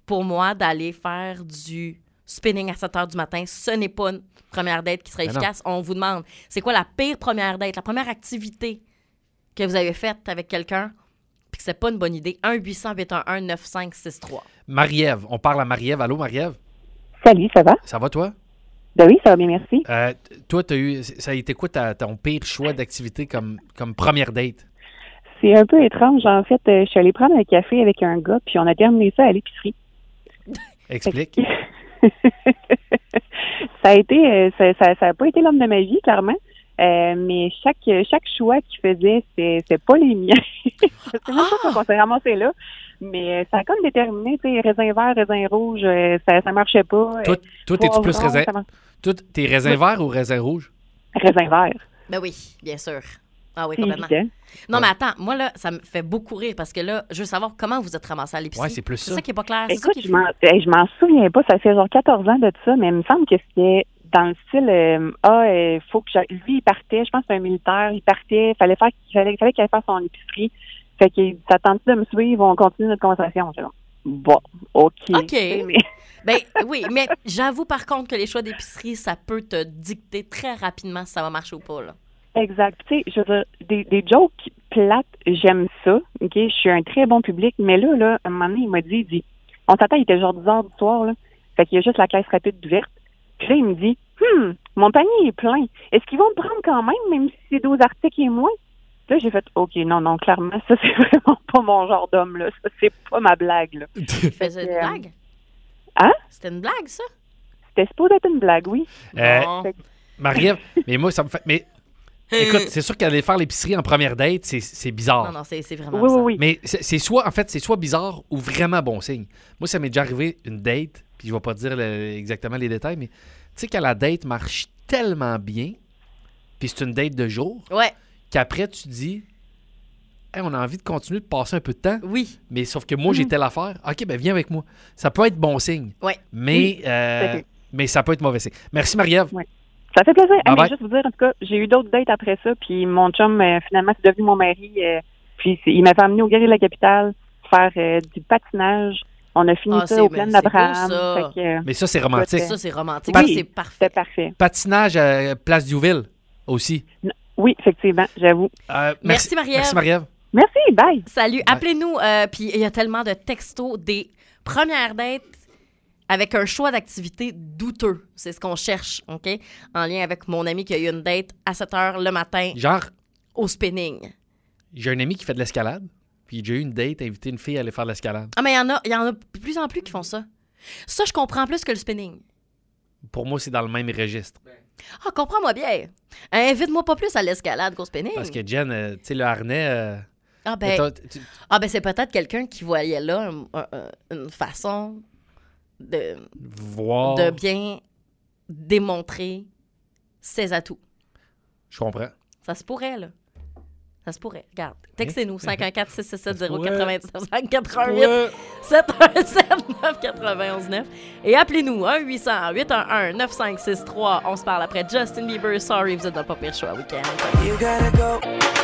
pour moi, d'aller faire du spinning à sept heures du matin, ce n'est pas une première date qui serait Mais efficace. On vous demande, c'est quoi la pire première date, la première activité que vous avez faite avec quelqu'un, puis que c'est pas une bonne idée? un huit cents huit un un neuf cinq six trois. Marie-Ève, on parle à Marie-Ève. Allô, Marie-Ève? Salut, ça va? Ça va, toi? Ben oui, ça va bien, merci. Euh, t- toi, t'as eu, ça a été quoi ta, ton pire choix d'activité comme, comme première date? C'est un peu étrange. En fait, euh, je suis allée prendre un café avec un gars, puis on a terminé ça à l'épicerie. Explique. ça a été, euh, ça, ça, ça a pas été l'homme de ma vie, clairement. Euh, mais chaque chaque choix qu'il faisait, c'est c'est pas les miens. Je sais même pas comment on s'est ramassé là, mais euh, ça a comme déterminé, tu sais, raisin vert, raisin rouge, euh, ça ça marchait pas. Toi, toi t'es-tu plus raisin... Toi, t'es raisin oui. vert ou raisin rouge? Raisin vert. Ben oui, bien sûr. Ah oui, c'est complètement. évident. Non, ouais. mais attends, moi, là, ça me fait beaucoup rire parce que là, je veux savoir comment vous êtes ramassé à l'épicerie. Ouais, c'est plus c'est ça. ça qui est pas clair. C'est ça Écoute, qui est je m'en, hey, je m'en souviens pas, ça fait genre quatorze ans de ça, mais il me semble que c'était dans le style euh, ah, il faut que j'aille. Lui, il partait, je pense que c'est un militaire, il partait, il fallait faire qu'il fallait, fallait qu'il aille faire son épicerie. Fait qu'il s'attendait de me suivre, on continue notre conversation. Genre, bon, OK. OK. Mais... Ben oui, mais j'avoue par contre que les choix d'épicerie, ça peut te dicter très rapidement si ça va marcher ou pas, là. Exact. Tu sais, je veux dire, des, des jokes plates, j'aime ça. OK? Je suis un très bon public. Mais là, là, à un moment donné, il m'a dit, il dit, on s'attend, il était genre dix heures du soir, là. Fait qu'il y a juste la caisse rapide ouverte. Puis là, il me dit, hum, mon panier est plein. Est-ce qu'ils vont me prendre quand même, même si c'est douze articles et moins? Là, j'ai fait, OK, non, non, clairement, ça, c'est vraiment pas mon genre d'homme, là. Ça, c'est pas ma blague, là. Tu faisais une blague? Hein? C'était une blague, ça? C'était supposé être une blague, oui. Euh, Bon. Marie-Ève, mais moi, ça me fait... Mais écoute, c'est sûr qu'aller faire l'épicerie en première date, c'est, c'est bizarre. Non, non, c'est, c'est vraiment Oui, ça. oui, oui. Mais c'est, c'est soit, en fait, c'est soit bizarre ou vraiment bon signe. Moi, ça m'est déjà arrivé une date, puis je vais pas dire le- exactement les détails, mais tu sais, quand la date marche tellement bien, puis c'est une date de jour, Ouais, qu'après, tu te dis, hey, on a envie de continuer de passer un peu de temps, oui. mais sauf que moi, j'ai telle affaire. OK, ben viens avec moi. Ça peut être bon signe, Ouais. mais, euh, tout à fait. mais ça peut être mauvais signe. Merci, Marie-Ève. Ouais. Ça fait plaisir. Ah, Bye mais bye. juste vous dire, en tout cas, j'ai eu d'autres dates après ça, puis mon chum, euh, finalement, c'est devenu mon mari. euh, puis c'est- il m'avait amené au Guerrier de la Capitale faire euh, du patinage. On a fini Ah, ça c'est- au ben, plein c'est d'Abraham. beau, ça. Fait que, euh, Mais ça, c'est romantique. Ça, c'est romantique. Oui. Ça, c'est parfait. c'était parfait. Patinage à Place Diouville aussi. Oui, effectivement, j'avoue. Euh, Merci, Marie-Ève. Merci, Marie-Ève. Merci, bye. Salut, appelez-nous. euh, Puis il y a tellement de textos des premières dates avec un choix d'activité douteux. C'est ce qu'on cherche, OK? En lien avec mon ami qui a eu une date à sept heures le matin Genre, au spinning. j'ai un ami qui fait de l'escalade, puis j'ai eu une date, invité une fille à aller faire de l'escalade. Ah, mais il y en a, il y en a de plus en plus qui font ça. Ça, je comprends plus que le spinning. Pour moi, c'est dans le même registre. Ah, comprends-moi bien. Invite-moi pas plus à l'escalade qu'au spinning. Parce que Jen, euh, tu sais, le harnais... euh, Ah, ben, mettons, tu- ah, ben c'est peut-être quelqu'un qui voyait là un- un- un- une façon de, voir... de bien démontrer ses atouts. Je comprends. Ça se pourrait, là. Ça se pourrait. Regarde. Textez-nous cinq un quatre six six sept zéro pourrait. neuf cinq quatre un huit sept un sept neuf neuf neuf et appelez-nous un huit cents huit un un neuf cinq six trois. On se parle après Justin Bieber. Sorry, vous êtes dans le Pas Pire Show à week-end. You gotta go.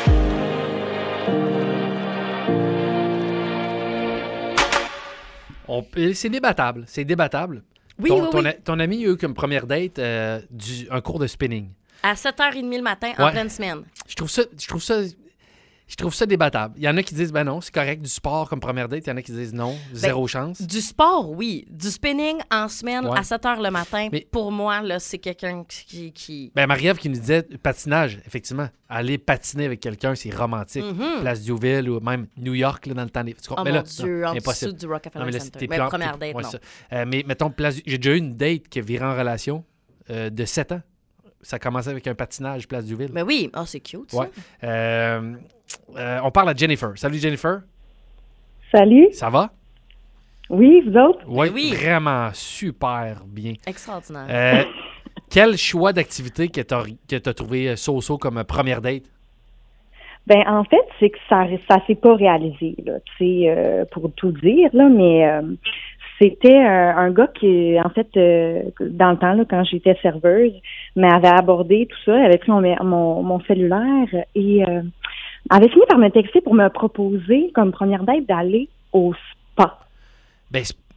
On peut- c'est débattable. C'est débattable. Oui, ton, oui, ton, oui. a- ton ami a eu comme première date euh, du, un cours de spinning. À sept heures trente le matin, en Ouais. pleine semaine. Je trouve ça... Je trouve ça... Je trouve ça débattable. Il y en a qui disent, ben non, c'est correct, du sport comme première date. Il y en a qui disent non, zéro chance. Du sport, oui. Du spinning en semaine Ouais. à sept heures le matin, Mais- pour moi, là, c'est quelqu'un qui... qui... Ben, Marie-Ève qui nous disait patinage, effectivement. Aller patiner avec quelqu'un, c'est romantique. Mhm. Place Diouville ou même New York, là, dans le temps des... Tu comprends? Oh mais mon là, Dieu, non, en impossible. dessous du Rockefeller Non, mais là, Center. t'es Mais plus en- première t'es- date, ouais, non. ça. Euh, mais mettons, place... j'ai déjà eu une date qui a viré en relation euh, de sept ans. Ça a commencé avec un patinage Place Diouville. Ben oui, oh, c'est cute, ça. Ouais. Euh, euh, on parle à Jennifer. Salut, Jennifer. Salut. Ça va? Oui, vous autres? Ouais, Oui. Vraiment super bien. Extraordinaire. Euh, quel choix d'activité que tu as trouvé euh, so-so comme euh, première date? Ben en fait, c'est que ça ça s'est pas réalisé là, tu sais, euh, pour tout dire là, mais euh, c'était euh, un gars qui, en fait, euh, dans le temps là, quand j'étais serveuse, m'avait abordé tout ça, avait pris mon mon, mon cellulaire et euh, avait fini par me texter pour me proposer comme première date d'aller au spa. Ben, c'est-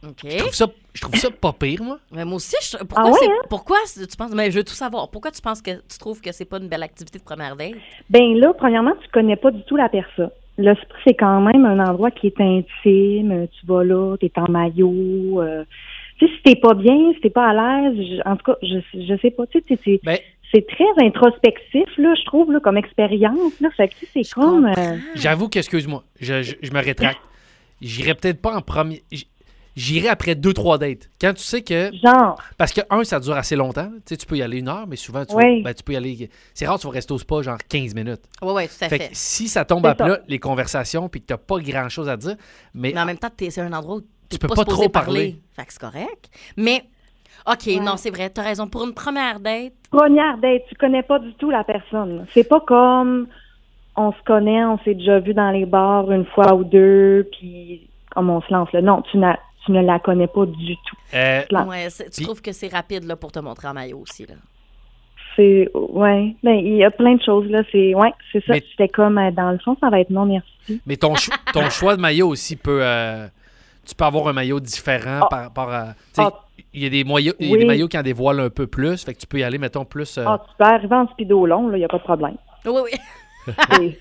OK. Je trouve ça, je trouve ça pas pire, moi. Mais moi aussi, je, pourquoi, Ah ouais, c'est, hein? pourquoi tu penses... Mais je veux tout savoir. Pourquoi tu penses que tu trouves que c'est pas une belle activité de première date? Ben là, premièrement, tu connais pas du tout la personne. Là, c'est- c'est quand même un endroit qui est intime. Tu vas là, t'es en maillot. Euh, tu sais, si t'es pas bien, si t'es pas à l'aise, je- en tout cas, je, je sais pas. Tu sais, c'est- c'est Ben, c'est très introspectif, là, je trouve, là, comme expérience. Là, fait que tu sais, c'est comme. euh, j'avoue que, excuse-moi, je, je, je me rétracte. J'irais peut-être pas en premier. j- J'irais après deux, trois dates. Quand tu sais que. Genre. Parce que, un, ça dure assez longtemps. Tu sais, tu peux y aller une heure, mais souvent, tu, Oui. vas- ben, tu peux y aller. C'est rare, tu vas rester au spa genre quinze minutes. Oui, oui, tout à Fait fait. que si ça tombe C'est à plat, ça. les conversations, puis que t'as pas grand-chose à dire, mais, Mais en même temps, t'es- c'est un endroit où t'es Tu peux pas, pas supposé trop parler. parler. Fait que c'est correct. Mais, OK, non, c'est vrai, t'as raison. Pour une première date, Première date, tu connais pas du tout la personne. C'est pas comme on se connaît, on s'est déjà vu dans les bars une fois ou deux, puis comme on se lance là. Non, tu, n'as, tu ne la connais pas du tout. euh, Tu la- ouais, c'est- tu Puis- trouves que c'est rapide là, pour te montrer en maillot aussi. Là. C'est ouais, ben il y a plein de choses là. C'est ouais, c'est ça. Mais- C'était comme euh, dans le fond, ça va être non merci. mais ton, cho- ton choix de maillot aussi peut. euh, tu peux avoir un maillot différent Ah. par rapport à. Tu sais, Ah. il y a des maillots, il y a Oui. des maillots qui en dévoilent un peu plus. Fait que tu peux y aller, mettons, plus. euh, Ah, tu peux arriver en speedo long, là, il y a pas de problème. Oui, oui. C'est-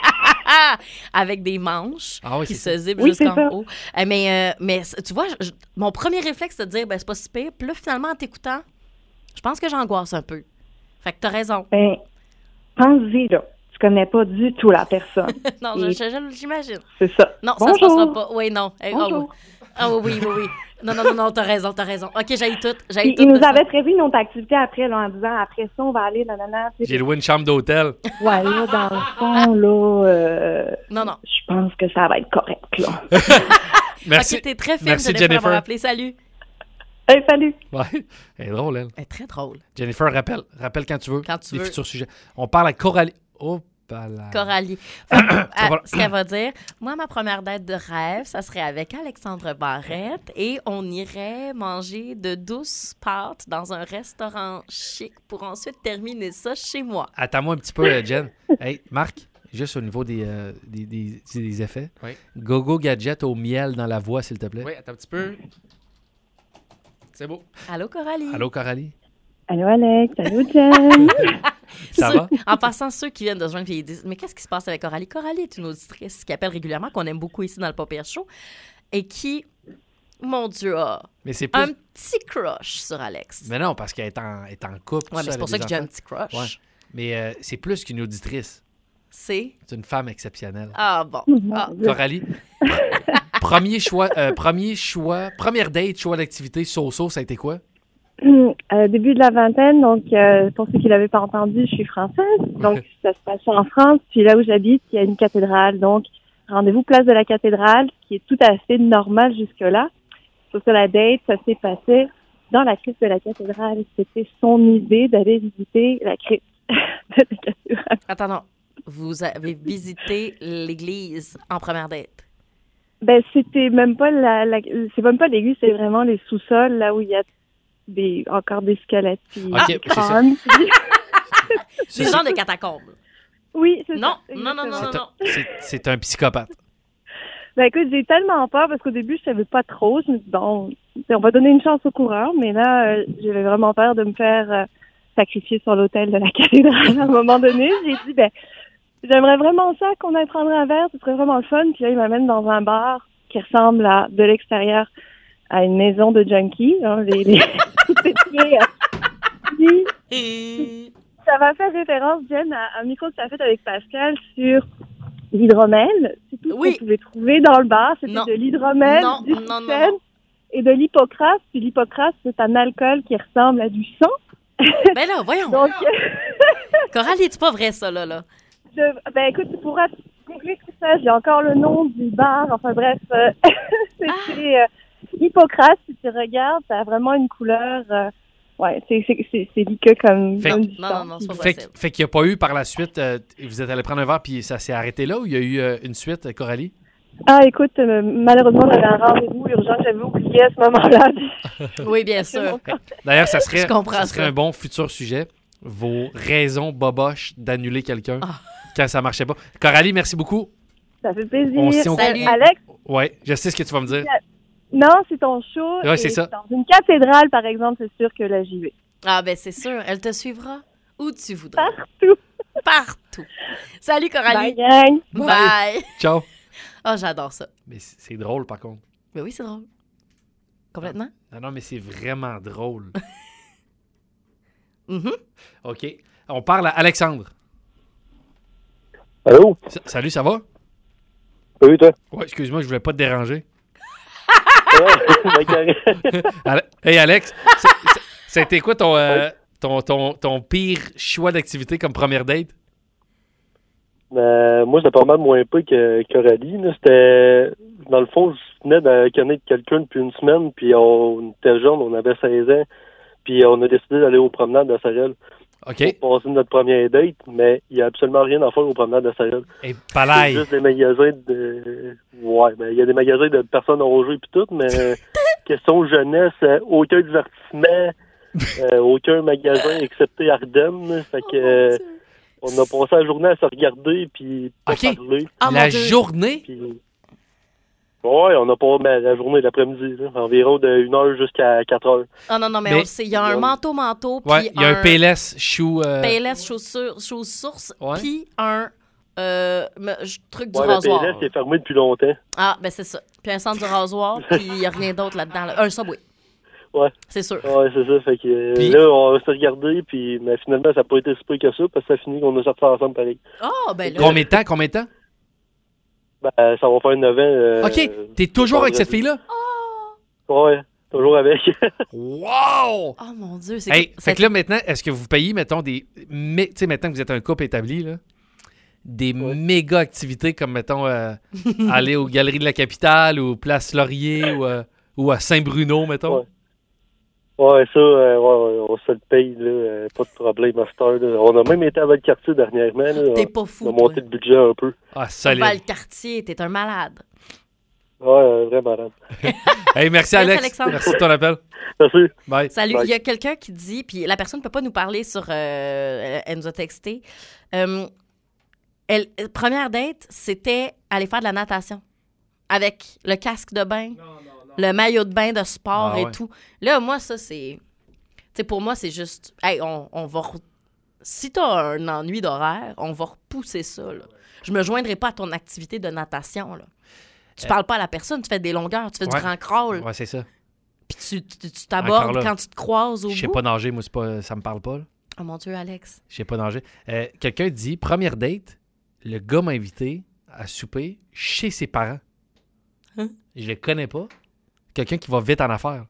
Avec des manches Ah oui, qui c'est se zippent Oui, c'est jusqu'en ça. haut. Euh, mais, euh, mais c- tu vois, je- mon premier réflexe, c'est de dire, ben, c'est pas si pire. Puis là, finalement, en t'écoutant, je pense que j'angoisse un peu. Fait que t'as raison. Ben, pense-y là. Tu connais pas du tout la personne. non, je- je- je- j'imagine. C'est ça. Non, ça Bonjour. se passera pas. Oui, non. Eh, ah, Bonjour. oui. Ah oui, oui, oui, oui. Non, non, non, non, t'as raison, t'as raison. OK, j'aille tout. J'aille Il, tout il de nous ça. avait prévu une autre activité après, là, en disant après ça, on va aller, nanana. tu sais. J'ai loué une chambre d'hôtel. Ouais, là, dans le fond, là, euh, Non, non. je pense que ça va être correct, là. Merci. OK, t'es très fine, Merci, Jennifer, Jennifer. d'avoir appelé. Salut. Hey, salut. Ouais. Elle est drôle, elle. Elle est très drôle. Jennifer, rappelle. Rappelle quand tu veux. Quand tu des veux. futurs sujets. On parle à Coralie. Oh, pas là. Coralie. Fait que, Ça va. euh, ce qu'elle va dire, moi, ma première date de rêve, ça serait avec Alexandre Barrette et on irait manger de douces pâtes dans un restaurant chic pour ensuite terminer ça chez moi. Attends-moi un petit peu, euh, Jen. Hey, Marc, juste au niveau des, euh, des, des, des effets. Oui. Gogo Gadget au miel dans la voix, s'il te plaît. Oui, attends un petit peu. C'est beau. Allô, Coralie? Allô, Coralie? Allô, Alex. Allô, Jen. Ça Ceux- va? En passant, ceux qui viennent de se joindre et ils disent, mais qu'est-ce qui se passe avec Coralie? Coralie est une auditrice qui appelle régulièrement, qu'on aime beaucoup ici dans le Pas Pire Show, et qui, mon Dieu, a Mais c'est plus... un petit crush sur Alex. Mais non, parce qu'elle est en, est en couple. tout Ouais, mais c'est avec pour ça des que j'ai un enfants. petit crush. Ouais. Mais euh, c'est plus qu'une auditrice. C'est... C'est une femme exceptionnelle. Ah bon. Ah. Coralie, premier choix, euh, premier choix, première date, choix d'activité, so-so, ça a été quoi? Euh, début de la vingtaine, donc euh, pour ceux qui l'avaient pas entendu, je suis française, donc ça se passe en France. Puis là où j'habite, il y a une cathédrale, donc rendez-vous place de la cathédrale, ce qui est tout à fait normal jusque-là. Sauf que la date, ça s'est passé dans la crypte de la cathédrale. C'était son idée d'aller visiter la crypte de la cathédrale. Attends, non. Vous avez visité l'église en première date? Ben c'était même pas la, la c'est même pas l'église, c'est vraiment les sous-sols là où il y a des encore des squelettes. Puis Ok, des c'est ça. crânes, puis- Des gens de catacombes. Oui, c'est Non, ça. non, non, non, non, C'est non. un- c'est- C'est un psychopathe. Ben écoute, j'ai tellement peur parce qu'au début, je savais pas trop. Je me suis dit, bon, on va donner une chance au coureur, mais là, euh, j'avais vraiment peur de me faire euh, sacrifier sur l'autel de la cathédrale. À un moment donné, j'ai dit, ben, j'aimerais vraiment ça qu'on aille prendre un verre, ce serait vraiment le fun. Puis là, il m'amène dans un bar qui ressemble à, de l'extérieur à une maison de junkies. Hein, les, les... c'est très, euh, puis, ça va faire référence, Jen, à un micro que tu as fait avec Pascal sur l'hydromel. C'est tout Oui. ce qu'on pouvait trouver dans le bar. C'était Non. de l'hydromel, Non, du non, non, sucène non. et de l'hypocrate. Puis l'hypocrate, c'est un alcool qui ressemble à du sang. Ben là, voyons. Donc, Coralie, c'est pas vrai, ça, là, là. je- ben écoute, tu pourras googler tout ça. J'ai encore le nom du bar. Enfin bref, euh, c'était euh, Hippocrate. Si tu regardes, ça a vraiment une couleur... euh, ouais, c'est, c'est, c'est, c'est liqueux comme, Fait- comme du Non, sang. non, non, c'est pas Fait, possible. que- fait qu'il n'y a pas eu par la suite, euh, vous êtes allé prendre un verre puis ça s'est arrêté là ou il y a eu euh, une suite, euh, Coralie? Ah, écoute, euh, malheureusement, j'avais un rendez-vous urgent que j'avais oublié à ce moment-là. Oui, bien sûr. D'ailleurs, ça serait, Je comprends ça serait ça. un bon futur sujet. Vos raisons boboches d'annuler quelqu'un Ah. quand ça marchait pas. Coralie, merci beaucoup. Ça fait plaisir. On se tient au- Salut. Alex, Ouais, je sais ce que tu vas me dire. Non, c'est ton show. Ouais, c'est et ça. Dans une cathédrale, par exemple, c'est sûr que là, j'y vais. Ah, ben c'est sûr. Elle te suivra où tu voudras. Partout. Partout. Salut, Coralie. Bye, gang. Bye. Ciao. Oh, j'adore ça. Mais c'est c'est drôle, par contre. Mais oui, c'est drôle. Complètement. Non, non, mais c'est vraiment drôle. Mm-hmm. OK. On parle à Alexandre. Allô? S- Salut, ça va? Oui, toi? Ouais, excuse-moi, je voulais pas te déranger. Ouais, Ale- hey, Alex, c'est- c'est- c'était quoi ton, euh, ton, ton, ton pire choix d'activité comme première date? Euh, moi, c'était pas mal moins peu que Coralie. Là. C'était, dans le fond, je venais de connaître quelqu'un depuis une semaine, puis on était jeunes, on avait seize ans, puis on a décidé d'aller aux promenades de Sorel. OK. Pour passer notre première date, mais il n'y a absolument rien à faire aux promenades de Sorel. Et palaille. C'est juste des magasins de... Ouais, ben il y a des magasins de personnes âgées puis tout, mais question jeunesse, euh, aucun divertissement, euh, aucun magasin excepté Ardenne. Fait que... euh, on a passé la journée à se regarder puis pas OK. parler. Oh, La mon Dieu. journée? Puis, ouais, on a pas ben, la journée l'après-midi, là, environ de une heure jusqu'à quatre heures. Ah non, non, mais, Mais- on le sait. Il y a un Ouais. manteau-manteau, puis Ouais, il y a un P L S chou. euh, P L S chaussure, chose source, Ouais. puis un euh, me- j- truc du Ouais, le rasoir. P L S est fermé depuis longtemps. Ah, ben c'est ça. Puis un centre du rasoir, puis il n'y a rien d'autre là-dedans. là. Un Subway. Ouais. C'est sûr. Ouais, c'est ça. Fait que euh, Puis- là, on s'est regardé, puis mais finalement, ça n'a pas été si peu que ça, parce que ça finit qu'on a sorti ensemble pareil. Ah, ben là. Combien de temps? Combien de temps? Ben, ça va faire neuf ans. euh, OK. T'es toujours avec cette fille-là? Ouais, toujours avec. Wow! Oh mon Dieu, c'est Hey, que- fait que là, maintenant, est-ce que vous payez, mettons, des. mé- Tu sais, maintenant que vous êtes un couple établi, là, des méga activités comme, mettons, euh, aller aux Galeries de la Capitale ou Place Laurier ou, euh, ou à Saint-Bruno, mettons? Ouais. Ouais, ça, euh, ouais, ouais, on se le paye, là, euh, pas de problème à cette heure, là. On a même été à Valcartier dernièrement, là. T'es pas fou, On a monté toi. le budget un peu. Ah, solide. Valcartier, t'es un malade. Ouais, euh, vraiment malade. Hey, merci, Merci, Alex. Alexandre. Merci de ton appel. Merci. Bye. Salut, Bye. il y a quelqu'un qui dit, puis la personne ne peut pas nous parler sur... euh, elle nous a texté. Euh, elle, première date, c'était aller faire de la natation. Avec le casque de bain, le maillot de bain de sport Ah et ouais. tout. Là, moi, ça, c'est... Tu sais, pour moi, c'est juste... Hey, on, on va... re- Si t'as un ennui d'horaire, on va repousser ça, là. Je me joindrai pas à ton activité de natation, là. Tu Euh, parles pas à la personne, tu fais des longueurs, tu fais Ouais. du grand crawl, Ouais, c'est ça. puis tu tu- tu Encore t'abordes là. quand tu te croises au Je sais bout. pas nager, moi, c'est pas, ça me parle pas. là. Oh mon Dieu, Alex. Je sais pas nager. Euh, Quelqu'un dit, première date, le gars m'a invité à souper chez ses parents. Hein? Je le connais pas. Quelqu'un qui va vite en affaires.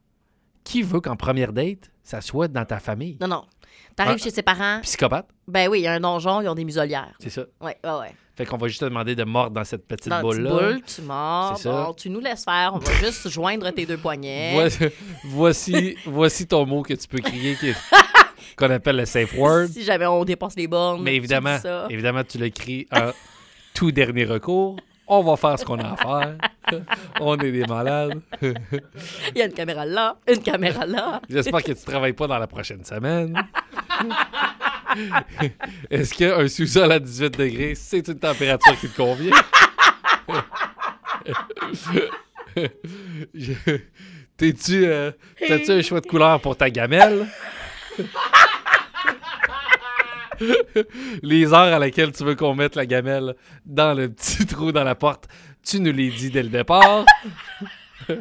Qui veut qu'en première date, ça soit dans ta famille? Non, non. T'arrives Ah, chez ses parents. Psychopathe, Ben oui, il y a un donjon, ils ont des muselières. c'est ça. Ouais, ouais, ouais. Fait qu'on va juste te demander de mordre dans cette petite Dans la petite boule-là. boule, tu mords. C'est ça. Bon, tu nous laisses faire. On va juste joindre tes deux poignets. Voici, voici, voici ton mot que tu peux crier qui est- qu'on appelle le safe word. Si jamais on dépasse les bornes. Mais tu évidemment, dis ça. évidemment, tu l'écris en tout dernier recours. On va faire ce qu'on a à faire. On est des malades. Il y a une caméra là, une caméra là. J'espère que tu travailles pas dans la prochaine semaine. Est-ce qu'un sous-sol à dix-huit degrés, c'est une température qui te convient? Je- T'es-tu, euh, t'as-tu un choix de couleur pour ta gamelle? Les heures à laquelle tu veux qu'on mette la gamelle dans le petit trou dans la porte, tu nous les dis dès le départ. Il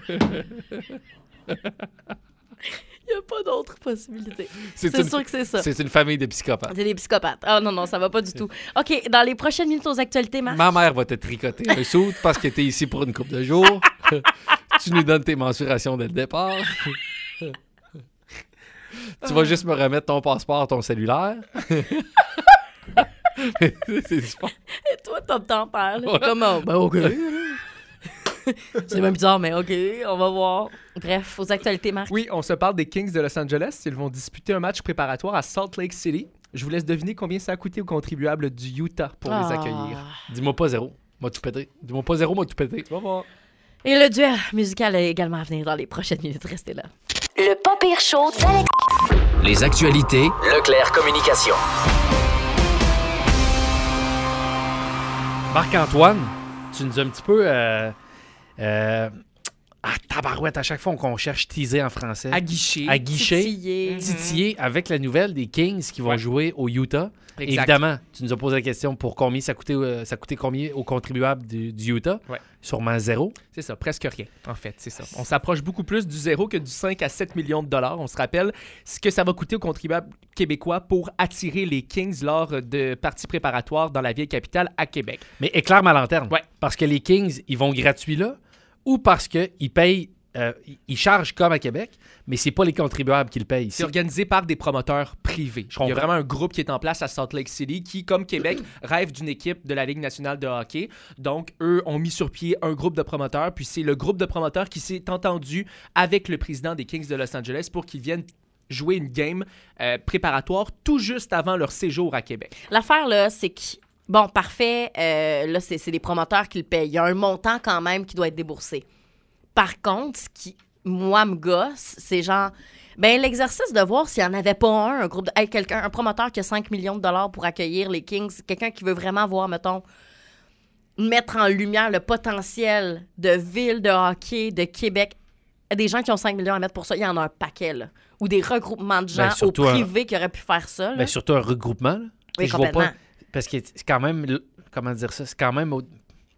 n'y a pas d'autre possibilité. C'est une- sûr que c'est ça. C'est une famille de psychopathes. C'est des psychopathes. Ah non, non, ça va pas du tout. OK, dans les prochaines minutes aux actualités, Marc. Ma mère va te tricoter un soude parce que t'es ici pour une couple de jours. Tu nous donnes tes mensurations dès le départ. Tu vas juste me remettre ton passeport, ton cellulaire. C'est super. Et toi, Tom Tempère, là, Ouais. t'es comme, oh, ben OK. C'est même bizarre, mais OK, on va voir. Bref, aux actualités, Marc. Oui, on se parle des Kings de Los Angeles. Ils vont disputer un match préparatoire à Salt Lake City. Je vous laisse deviner combien ça a coûté aux contribuables du Utah pour Ah. les accueillir. Dis-moi pas zéro. Moi, tout pété. Dis-moi pas zéro, moi, tout pété. Tu vas voir. Et le duel musical est également à venir dans les prochaines minutes. Restez là. Le pas pire show d'Alex. Les actualités Leclerc Communication. Marc-Antoine, tu nous as un petit peu euh, euh, Ah, tabarouette, à chaque fois qu'on cherche teaser en français. À guichet. À guichet. Titiller. Titiller avec la nouvelle des Kings qui vont Ouais. jouer au Utah. Exact. Évidemment, tu nous as posé la question pour combien ça coûtait, euh, ça coûtait combien aux contribuables du, du Utah. Ouais. Sûrement zéro. C'est ça, presque rien, en fait, c'est ça. On s'approche beaucoup plus du zéro que du cinq à sept millions de dollars. On se rappelle ce que ça va coûter aux contribuables québécois pour attirer les Kings lors de parties préparatoires dans la vieille capitale à Québec. Mais éclaire ma lanterne. Ouais. Parce que les Kings, ils vont gratuits là ou parce qu'ils payent, euh, ils chargent comme à Québec, mais c'est pas les contribuables qui le payent ici. C'est organisé par des promoteurs privés. Je Il y a comprends. vraiment un groupe qui est en place à Salt Lake City qui, comme Québec, rêve d'une équipe de la Ligue nationale de hockey. Donc, eux ont mis sur pied un groupe de promoteurs. Puis c'est le groupe de promoteurs qui s'est entendu avec le président des Kings de Los Angeles pour qu'ils viennent jouer une game euh, préparatoire tout juste avant leur séjour à Québec. L'affaire, là, c'est que, bon, parfait, euh, là, c'est, c'est des promoteurs qui le payent. Il y a un montant quand même qui doit être déboursé. Par contre, ce qui, moi, me gosse, c'est genre, ben l'exercice de voir s'il n'y en avait pas un, un groupe de, hey, quelqu'un, un promoteur qui a cinq millions de dollars pour accueillir les Kings, quelqu'un qui veut vraiment voir, mettons, mettre en lumière le potentiel de ville de hockey de Québec. Des gens qui ont cinq millions à mettre pour ça, il y en a un paquet, là. Ou des regroupements de gens Ben, au surtout un- privé qui auraient pu faire ça, là. Ben, surtout un regroupement. Là. Oui, Je vois complètement. pas, parce que c'est quand même, comment dire ça, c'est quand même, au-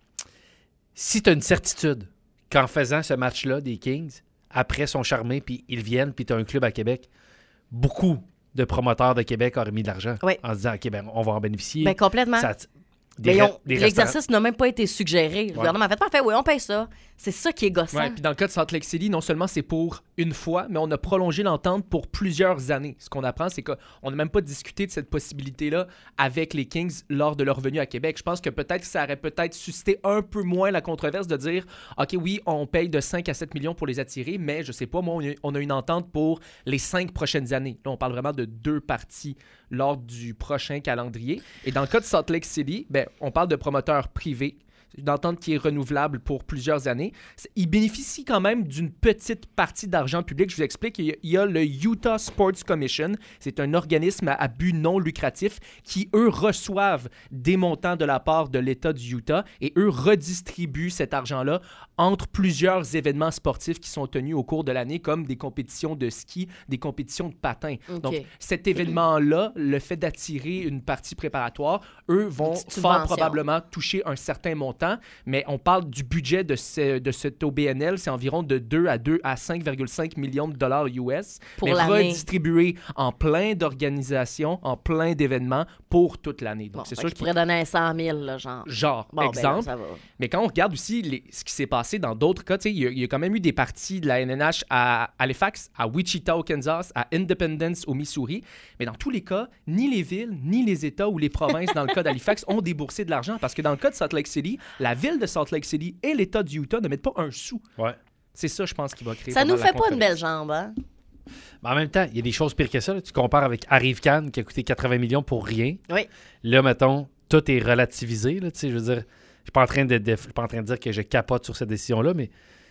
si tu as une certitude qu'en faisant ce match-là des Kings, après sont charmés, puis ils viennent, puis tu as un club à Québec, beaucoup de promoteurs de Québec auraient mis de l'argent Oui. en se disant, OK, ben, on va en bénéficier. Ben, complètement. Ça- des Mais ils re- ont- des l'exercice restaurants. n'a même pas été suggéré. Le gouvernement a fait parfait, oui, on paye ça. C'est ça qui est gossant. Ouais, puis dans le cas de Salt Lake City, non seulement c'est pour une fois, mais on a prolongé l'entente pour plusieurs années. Ce qu'on apprend, c'est qu'on n'a même pas discuté de cette possibilité-là avec les Kings lors de leur venue à Québec. Je pense que peut-être que ça aurait peut-être suscité un peu moins la controverse de dire « OK, oui, on paye de cinq à sept millions pour les attirer, mais je sais pas, moi, on a- on a une entente pour les cinq prochaines années. » Là, on parle vraiment de deux parties lors du prochain calendrier. Et dans le cas de Salt Lake City, ben, on parle de promoteurs privés, une entente qui est renouvelable pour plusieurs années. C'est- Il bénéficie quand même d'une petite partie d'argent public. Je vous explique, il y a, il y a le Utah Sports Commission. C'est un organisme à, à but non lucratif qui, eux, reçoivent des montants de la part de l'État du Utah et eux redistribuent cet argent-là entre plusieurs événements sportifs qui sont tenus au cours de l'année, comme des compétitions de ski, des compétitions de patin. OK. Donc, cet événement-là, le fait d'attirer une partie préparatoire, eux vont petite fort subvention. probablement toucher un certain montant, mais on parle du budget de, ce, de cet O B N L, c'est environ de deux à deux à cinq virgule cinq millions de dollars U S, Pour mais l'année. redistribué en plein d'organisations, en plein d'événements pour toute l'année. Donc, Bon, c'est fait sûr qu'il qu'il pourrait donner un cent mille, là, genre. Genre, Bon, ben là, exemple. ça va. Mais quand on regarde aussi les- ce qui s'est passé dans d'autres cas, tu sais, il y, a- il y a quand même eu des parties de la N N H à Halifax, à Wichita au Kansas, à Independence au Missouri. Mais dans tous les cas, ni les villes, ni les États ou les provinces, dans le cas d'Halifax, ont déboursé de l'argent. Parce que dans le cas de Salt Lake City, la ville de Salt Lake City et l'État du Utah ne mettent pas un sou. Ouais. C'est ça, je pense, qui va créer. Ça pas nous mal la fait pas une controverse. belle jambe, hein? Mais en même temps, il y a des choses pires que ça. là. Tu compares avec Arrive-Can qui a coûté quatre-vingts millions pour rien. Oui. Là, mettons, tout est relativisé. Là, tu sais, je veux dire, je suis pas en train de, de- je suis pas en train de dire que je capote sur cette décision-là, mais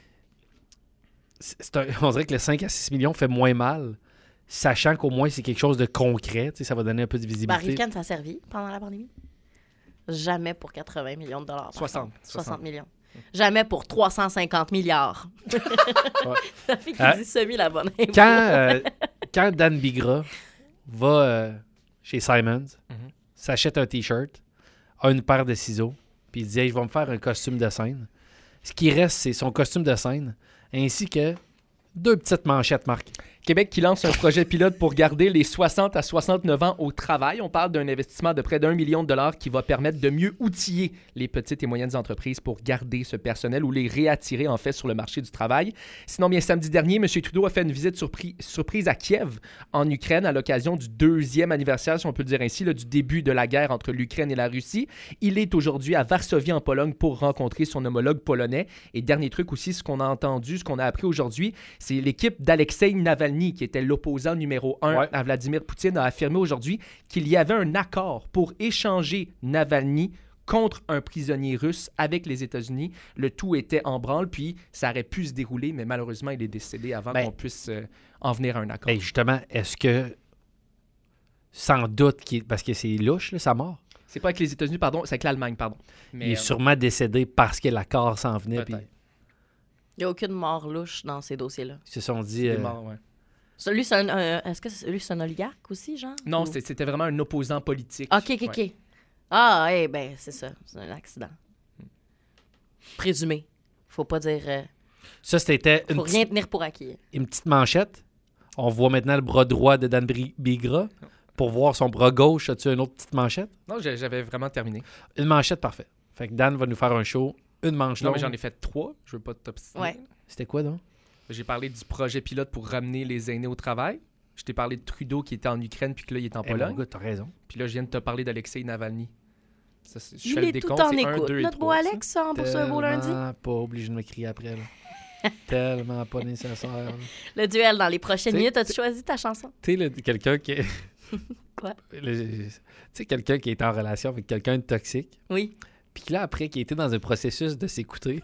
c'est- c'est un- on dirait que le cinq à six millions fait moins mal, sachant qu'au moins c'est quelque chose de concret. Tu sais, ça va donner un peu de Ben, visibilité. Rivcan, ça a servi pendant la pandémie? Jamais pour quatre-vingts millions de dollars. par soixante. contre. soixante millions. Jamais pour trois cent cinquante milliards. Ça fait qu'il Ah. dit semi la bonne info. Quand, euh, quand Dan Bigra va euh, chez Simons, Mhm. s'achète un T-shirt, a une paire de ciseaux, puis il dit hey, « Je vais me faire un costume de scène », ce qui reste, c'est son costume de scène, ainsi que deux petites manchettes marquées. Québec qui lance un projet pilote pour garder les soixante à soixante-neuf ans au travail. On parle d'un investissement de près d'un million de dollars qui va permettre de mieux outiller les petites et moyennes entreprises pour garder ce personnel ou les réattirer en fait sur le marché du travail. Sinon, bien samedi dernier, M. Trudeau a fait une visite surpri- surprise à Kiev, en Ukraine, à l'occasion du deuxième anniversaire, si on peut le dire ainsi, là, du début de la guerre entre l'Ukraine et la Russie. Il est aujourd'hui à Varsovie, en Pologne, pour rencontrer son homologue polonais. Et dernier truc aussi, ce qu'on a entendu, ce qu'on a appris aujourd'hui, c'est l'équipe d'Alexei Navalny, qui était l'opposant numéro un Ouais. à Vladimir Poutine, a affirmé aujourd'hui qu'il y avait un accord pour échanger Navalny contre un prisonnier russe avec les États-Unis. Le tout était en branle, puis ça aurait pu se dérouler, mais malheureusement, il est décédé avant Ben, qu'on puisse euh, en venir à un accord. Et justement, est-ce que, sans doute, qu'il est- parce que c'est louche, là, sa mort, C'est pas avec les États-Unis, pardon, c'est avec l'Allemagne, pardon. Mais, il est euh, sûrement décédé parce que l'accord s'en venait. peut-être. puis- Il n'y a aucune mort louche dans ces dossiers-là. Ils se sont dit... C'est euh, mort, ouais. Celui, c'est un... euh, est-ce que c'est- lui, c'est un oligarque aussi, genre? Non, Ou- c'était c'était vraiment un opposant politique. OK, OK, OK. Ouais. Ah, eh ben, c'est ça. C'est un accident. Présumé. Faut pas dire... euh, Ça, c'était une, faut petite- rien tenir pour acquis. une petite manchette. On voit maintenant le bras droit de Dan Bri- Bigra. Pour voir son bras gauche, as-tu une autre petite manchette? Non, j'ai- j'avais vraiment terminé. Une manchette, parfait. Fait que Dan va nous faire un show, une manche Non, longue. mais j'en ai fait trois. Je veux pas t'obstiner. Ouais. C'était quoi, donc? J'ai parlé du projet pilote pour ramener les aînés au travail. Je t'ai parlé de Trudeau qui était en Ukraine puis que là, il est en Eh, mon Pologne. gars, t'as raison. Puis là, je viens de te parler d'Alexei Navalny. Ça, c'est- je Il fais le est tout décompte, en c'est un, écoute. deux et Notre beau trois, Alex, ça, pour ce beau lundi. Tellement pas obligé de me crier après, là. Tellement pas nécessaire. là. Le duel dans les prochaines T'sais, minutes. As-tu choisi ta chanson? Tu sais, là, quelqu'un qui... Quoi? Le- Tu sais, quelqu'un qui est en relation avec quelqu'un de toxique. Oui. Puis là, après, qui a été dans un processus de s'écouter.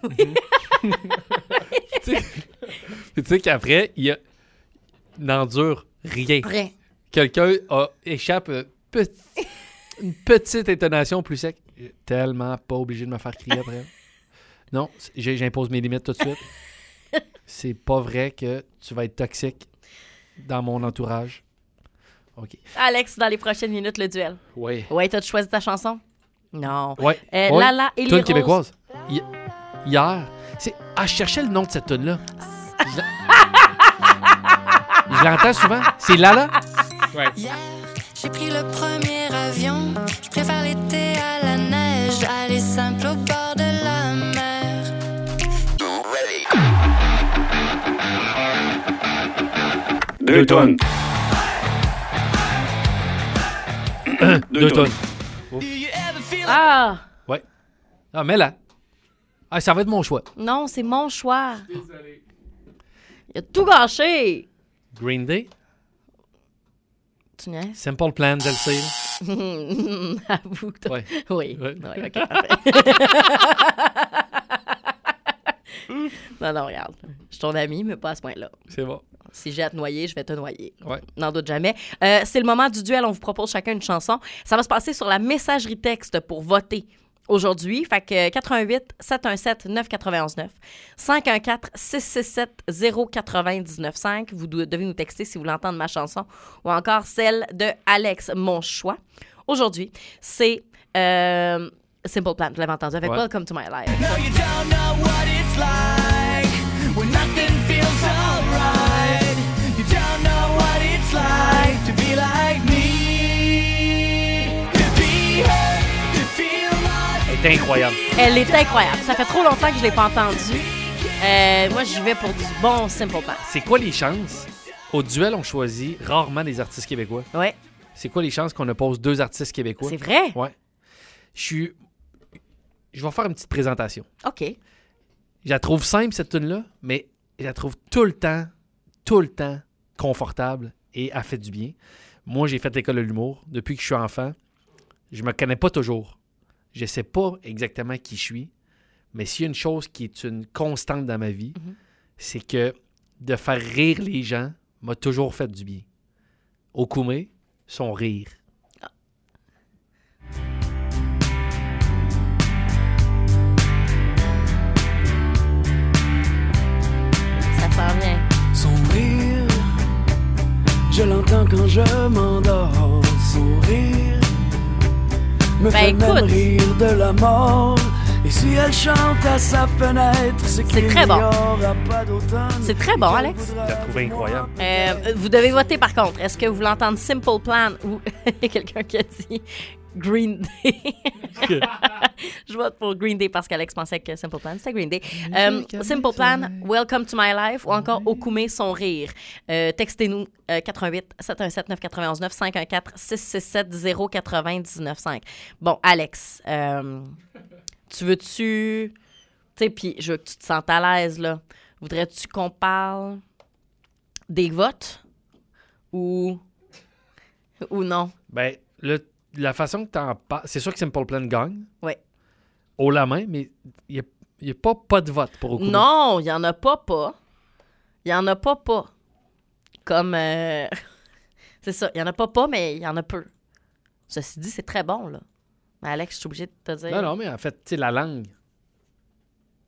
Tu sais- tu sais qu'après, il, a... il n'endure rien. Rien. Quelqu'un a... échappe euh, petit- une petite intonation plus sec. Tellement pas obligé de me faire crier après. Non, j'ai- j'impose mes limites tout de suite. C'est pas vrai que tu vas être toxique dans mon entourage. OK. Alex, dans les prochaines minutes, le duel. Oui. Ouais, t'as-tu choisi ta chanson? Non. Ouais. Euh, ouais. Lala et les Toune roses. québécoise. Hi- Hier, c'est... Ah, je cherchais le nom de cette tune-là. Je l'en- Je l'entends souvent. C'est Lala? Ouais. Hier, j'ai pris le premier avion. Je préfère l'été à la neige, aller simple au bord de la mer. Deux tonnes. Deux tonnes. Ah! Ouais. Ah, mais là. Ah, ça va être mon choix. Non, c'est mon choix. Désolé. Il a tout gâché. Green Day. Tu niaises? Simple Plan, je le sais. Avoue que t'as- Ouais. Oui. Ouais. Ouais, OK, parfait. non, non, regarde. Je suis ton ami, mais pas à ce point-là. C'est bon. Si j'ai à te noyer, je vais te noyer. Ouais. N'en doute jamais. Euh, c'est le moment du duel. On vous propose chacun une chanson. Ça va se passer sur la messagerie texte pour voter aujourd'hui. Fait que quatre un huit, sept un sept, neuf neuf un neuf, cinq un quatre, six six sept, zéro neuf neuf cinq. Vous do- devez nous texter si vous voulez entendre ma chanson ou encore celle de Alex, mon choix. Aujourd'hui, c'est euh, Simple Plan. Vous l'avez entendu avec Ouais. Welcome to My Life. No, you don't know what it's like when nothing feels alright. You don't know what it's like to be like me. To be hurt, to feel lost. Elle est incroyable. Elle est incroyable. Ça fait trop longtemps que je ne l'ai pas entendue. Euh, moi, j'y vais pour du bon Simple Plan. C'est quoi les chances? Au duel, on choisit rarement des artistes québécois. Ouais. C'est quoi les chances qu'on oppose deux artistes québécois? C'est vrai? Ouais. Je suis... Je vais faire une petite présentation. OK. Je la trouve simple, cette tune-là, mais je la trouve tout le temps, tout le temps confortable et elle fait du bien. Moi, j'ai fait l'école de l'humour depuis que je suis enfant. Je me connais pas toujours. Je sais pas exactement qui je suis, mais s'il y a une chose qui est une constante dans ma vie, Mhm. c'est que de faire rire les gens m'a toujours fait du bien. Okume, son rire. Ça s'en vient. Son rire, je l'entends quand je m'endors. Son rire me Ben, fait même écoute. rire de la mort. Et si elle chante à sa fenêtre, c'est qu'il très bon. n'y aura pas d'automne. C'est très bon, Alex. Je la trouve incroyable. Euh, vous devez voter par contre. Est-ce que vous voulez entendre Simple Plan ou il y a quelqu'un qui a dit Green Day? Je vote pour Green Day parce qu'Alex pensait que Simple Plan, c'était Green Day. Euh, Simple Plan, Welcome to My Life ou encore Okume, son rire. Euh, textez-nous euh, quatre un huit, sept un sept, neuf neuf un neuf, cinq un quatre, six six sept, zéro neuf neuf cinq. Bon, Alex, euh, tu veux-tu... Tu sais, puis je veux que tu te sentes à l'aise, là. Voudrais-tu qu'on parle des votes ou, ou non? Ben, le, la façon que tu en parles, c'est sûr que Simple Plan gagne. Oui. Haut la main, mais il n'y a, a pas, pas de vote pour Okume. Non, il n'y en a pas pas. Il n'y en a pas pas. Comme... euh, c'est ça, il n'y en a pas pas, mais il y en a peu. Ceci dit, c'est très bon, là. Mais Alex, je suis obligée de te dire... Non, non, mais en fait, tu sais, la langue.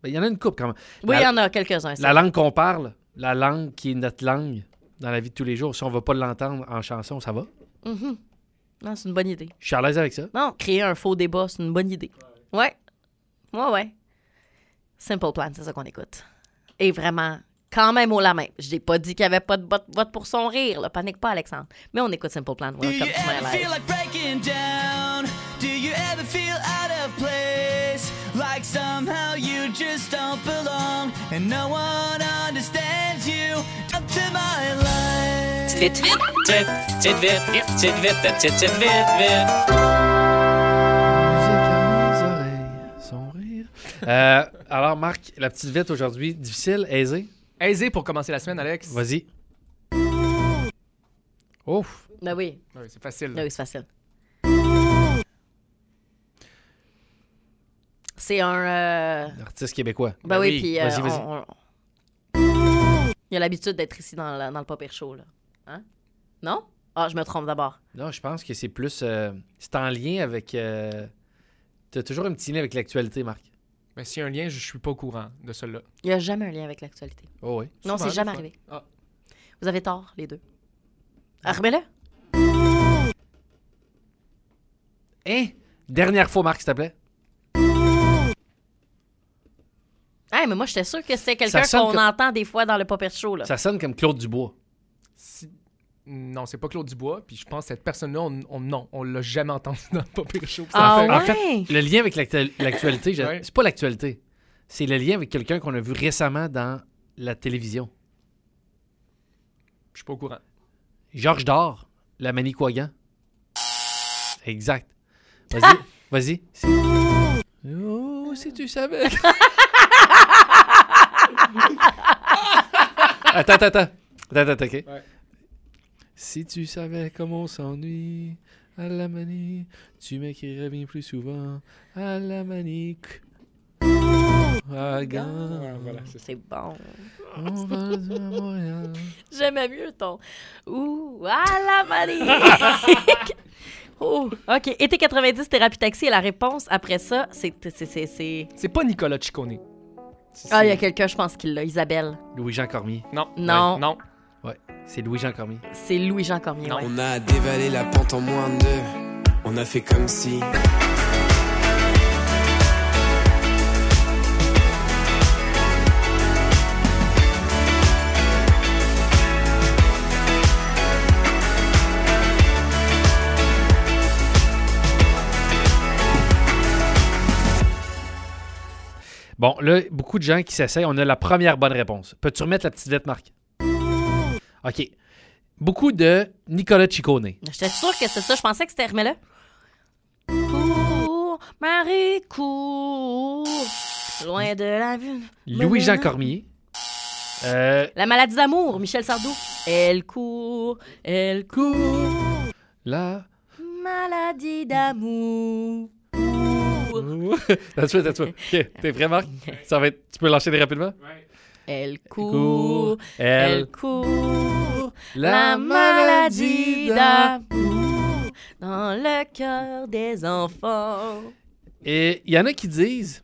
Ben, il y en a une couple quand même. Oui, La- il y en a quelques-uns. ça. La langue qu'on parle, la langue qui est notre langue dans la vie de tous les jours, si on ne va pas l'entendre en chanson, ça va? Mhm. Non, c'est une bonne idée. Je suis à l'aise avec ça. Non, créer un faux débat, c'est une bonne idée. Ouais. Ouais, ouais. Simple Plan, c'est ça qu'on écoute. Et vraiment, quand même haut la main. Je n'ai pas dit qu'il n'y avait pas de vote, vote pour son rire. Là. Panique pas, Alexandre. Mais on écoute Simple Plan. Do Welcome you to my ever life. feel like breaking down? Do you ever feel out of place? Like somehow you just don't belong and no one understands you. Up to my life. Vite, vite, vite, vite, vite, vite, vite, vite, vite, vite, vite, vite. Musique à mes oreilles, son rire. Euh, alors, Marc, la petite vite aujourd'hui, difficile, aisée? Aisé pour commencer la semaine, Alex. Vas-y. Ouf. Ben oui. Oui, c'est facile. Ben oui, c'est facile. C'est un... euh, Artiste québécois. Ben, oui, puis... euh, Vas-y, vas-y. on- on- Il a l'habitude d'être ici dans, la- dans le Pas Pire Show, là. Hein? Non? Ah, je me trompe d'abord. Non, je pense que c'est plus... euh, c'est en lien avec... Euh, t'as toujours un petit lien avec l'actualité, Marc. Mais s'il y a un lien, je suis pas au courant de cela. Il n'y a jamais un lien avec l'actualité. Oh oui. Non, Souvent, c'est jamais des fois. arrivé. Ah. Vous avez tort, les deux. Ah, remets-le. Hein? Dernière fois, Marc, s'il te plaît. Ah, mais moi, j'étais sûre que c'était quelqu'un Ça sonne qu'on comme- entend des fois dans le Pas Pire Show, là. Ça sonne comme Claude Dubois. Si- Non, c'est pas Claude Dubois. Puis je pense que cette personne-là, on, on- non, on l'a jamais entendu dans le Pas Pire Show. Puis ça Ah fait- En ouais? fait, le lien avec l'actu- l'actualité, je- Ouais. c'est pas l'actualité. C'est le lien avec quelqu'un qu'on a vu récemment dans la télévision. Je suis pas au courant. Georges Dor, la Manicouagan. Exact. Vas-y, Ah! vas-y. Si- Oh, si tu savais. attends, attends, attends. Attends, attends, OK. Ouais. Si tu savais comment on s'ennuie à la manie, tu m'écrirais bien plus souvent à la manique. Ah, gars. Ouais, voilà, c'est ça. C'est bon. On va à Montréal. J'aimais mieux ton ouh à la manique. Oh, OK. Été quatre-vingt-dix, thérapie taxi. Et la réponse après ça, c'est. c'est, c'est, c'est... C'est pas Nicolas Ciccone. C'est- Ah, il y a c'est- quelqu'un, je pense qu'il l'a. Isabelle. Louis-Jean Cormier. Non. Non. Ouais, non. Ouais, c'est Louis-Jean Cormier. C'est Louis-Jean Cormier. Non. Ouais. On a dévalé la pente en moins de deux. On a fait comme si. Bon, là, beaucoup de gens qui s'essayent. On a la première bonne réponse. Peux-tu remettre la petite vette, Marc? OK. Beaucoup de Nicolas Ciccone. J'étais sûre que c'est ça. Je pensais que c'était remets-le. Cours, Marie, cours. Loin de la vue. Louis-Jean Cormier. Euh, La maladie d'amour, Michel Sardou. Elle court, elle court. la... Maladie d'amour. That's right, that's right. OK, t'es prêt, Marc? Ça va être... Tu peux l'enchaîner rapidement? Elle court, Court, elle elle... court. La maladie d'amour dans le cœur des enfants. Et il y en a qui disent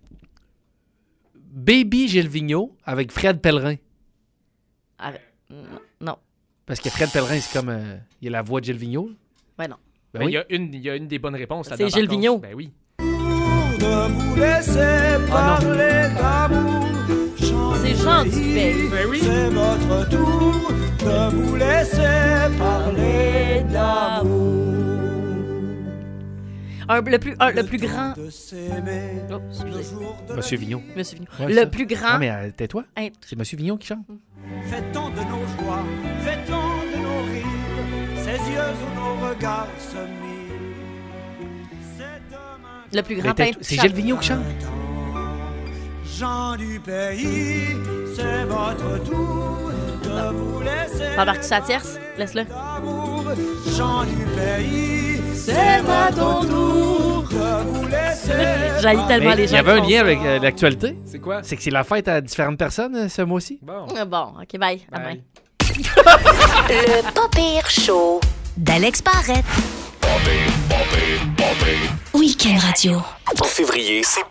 Baby Gilles Vigneault avec Fred Pellerin. Arrête. Non. Parce que Fred Pellerin, c'est comme... euh, il y a la voix de Gilles Vigneault. Ouais, non. Ben Ben, oui. il, y a une, il y a une des bonnes réponses. C'est là-dedans, Gilles par contre. Vigneault. Ben oui. Ne vous laissez parler d'amour. C'est Jean Dubé. Ben oui. C'est votre tour de vous laisser parler d'amour. Un, le, plus, un, le plus grand. De s'aimer Oh, le excusez. jour de Monsieur Vigneault. Monsieur Vigneault. Ouais, le ça. plus grand. Non, mais euh, tais-toi. Hein, C'est Monsieur Vigneault qui chante. Fait-on de nos joies, fait-on de nos rires, ses yeux où nos regards se mirent. C'est demain le plus Mais grand tais- peintre. C'est Gilles Vigneault qui chante. Jean du pays, c'est votre tour de vous laisser T'embarques-tu sa tierce? Laisse-le. d'amour. Jean du pays, c'est votre tour de vous laisser. J'haïs tellement Mais les il gens. y avait qui un font lien ça. avec euh, l'actualité. C'est quoi? C'est que c'est la fête à différentes personnes euh, ce mois-ci. Bon. Ah, Bon, OK, bye. À demain. Bye. Le Pas Pire Show d'Alex Barrette. Week-end Radio. En février, c'est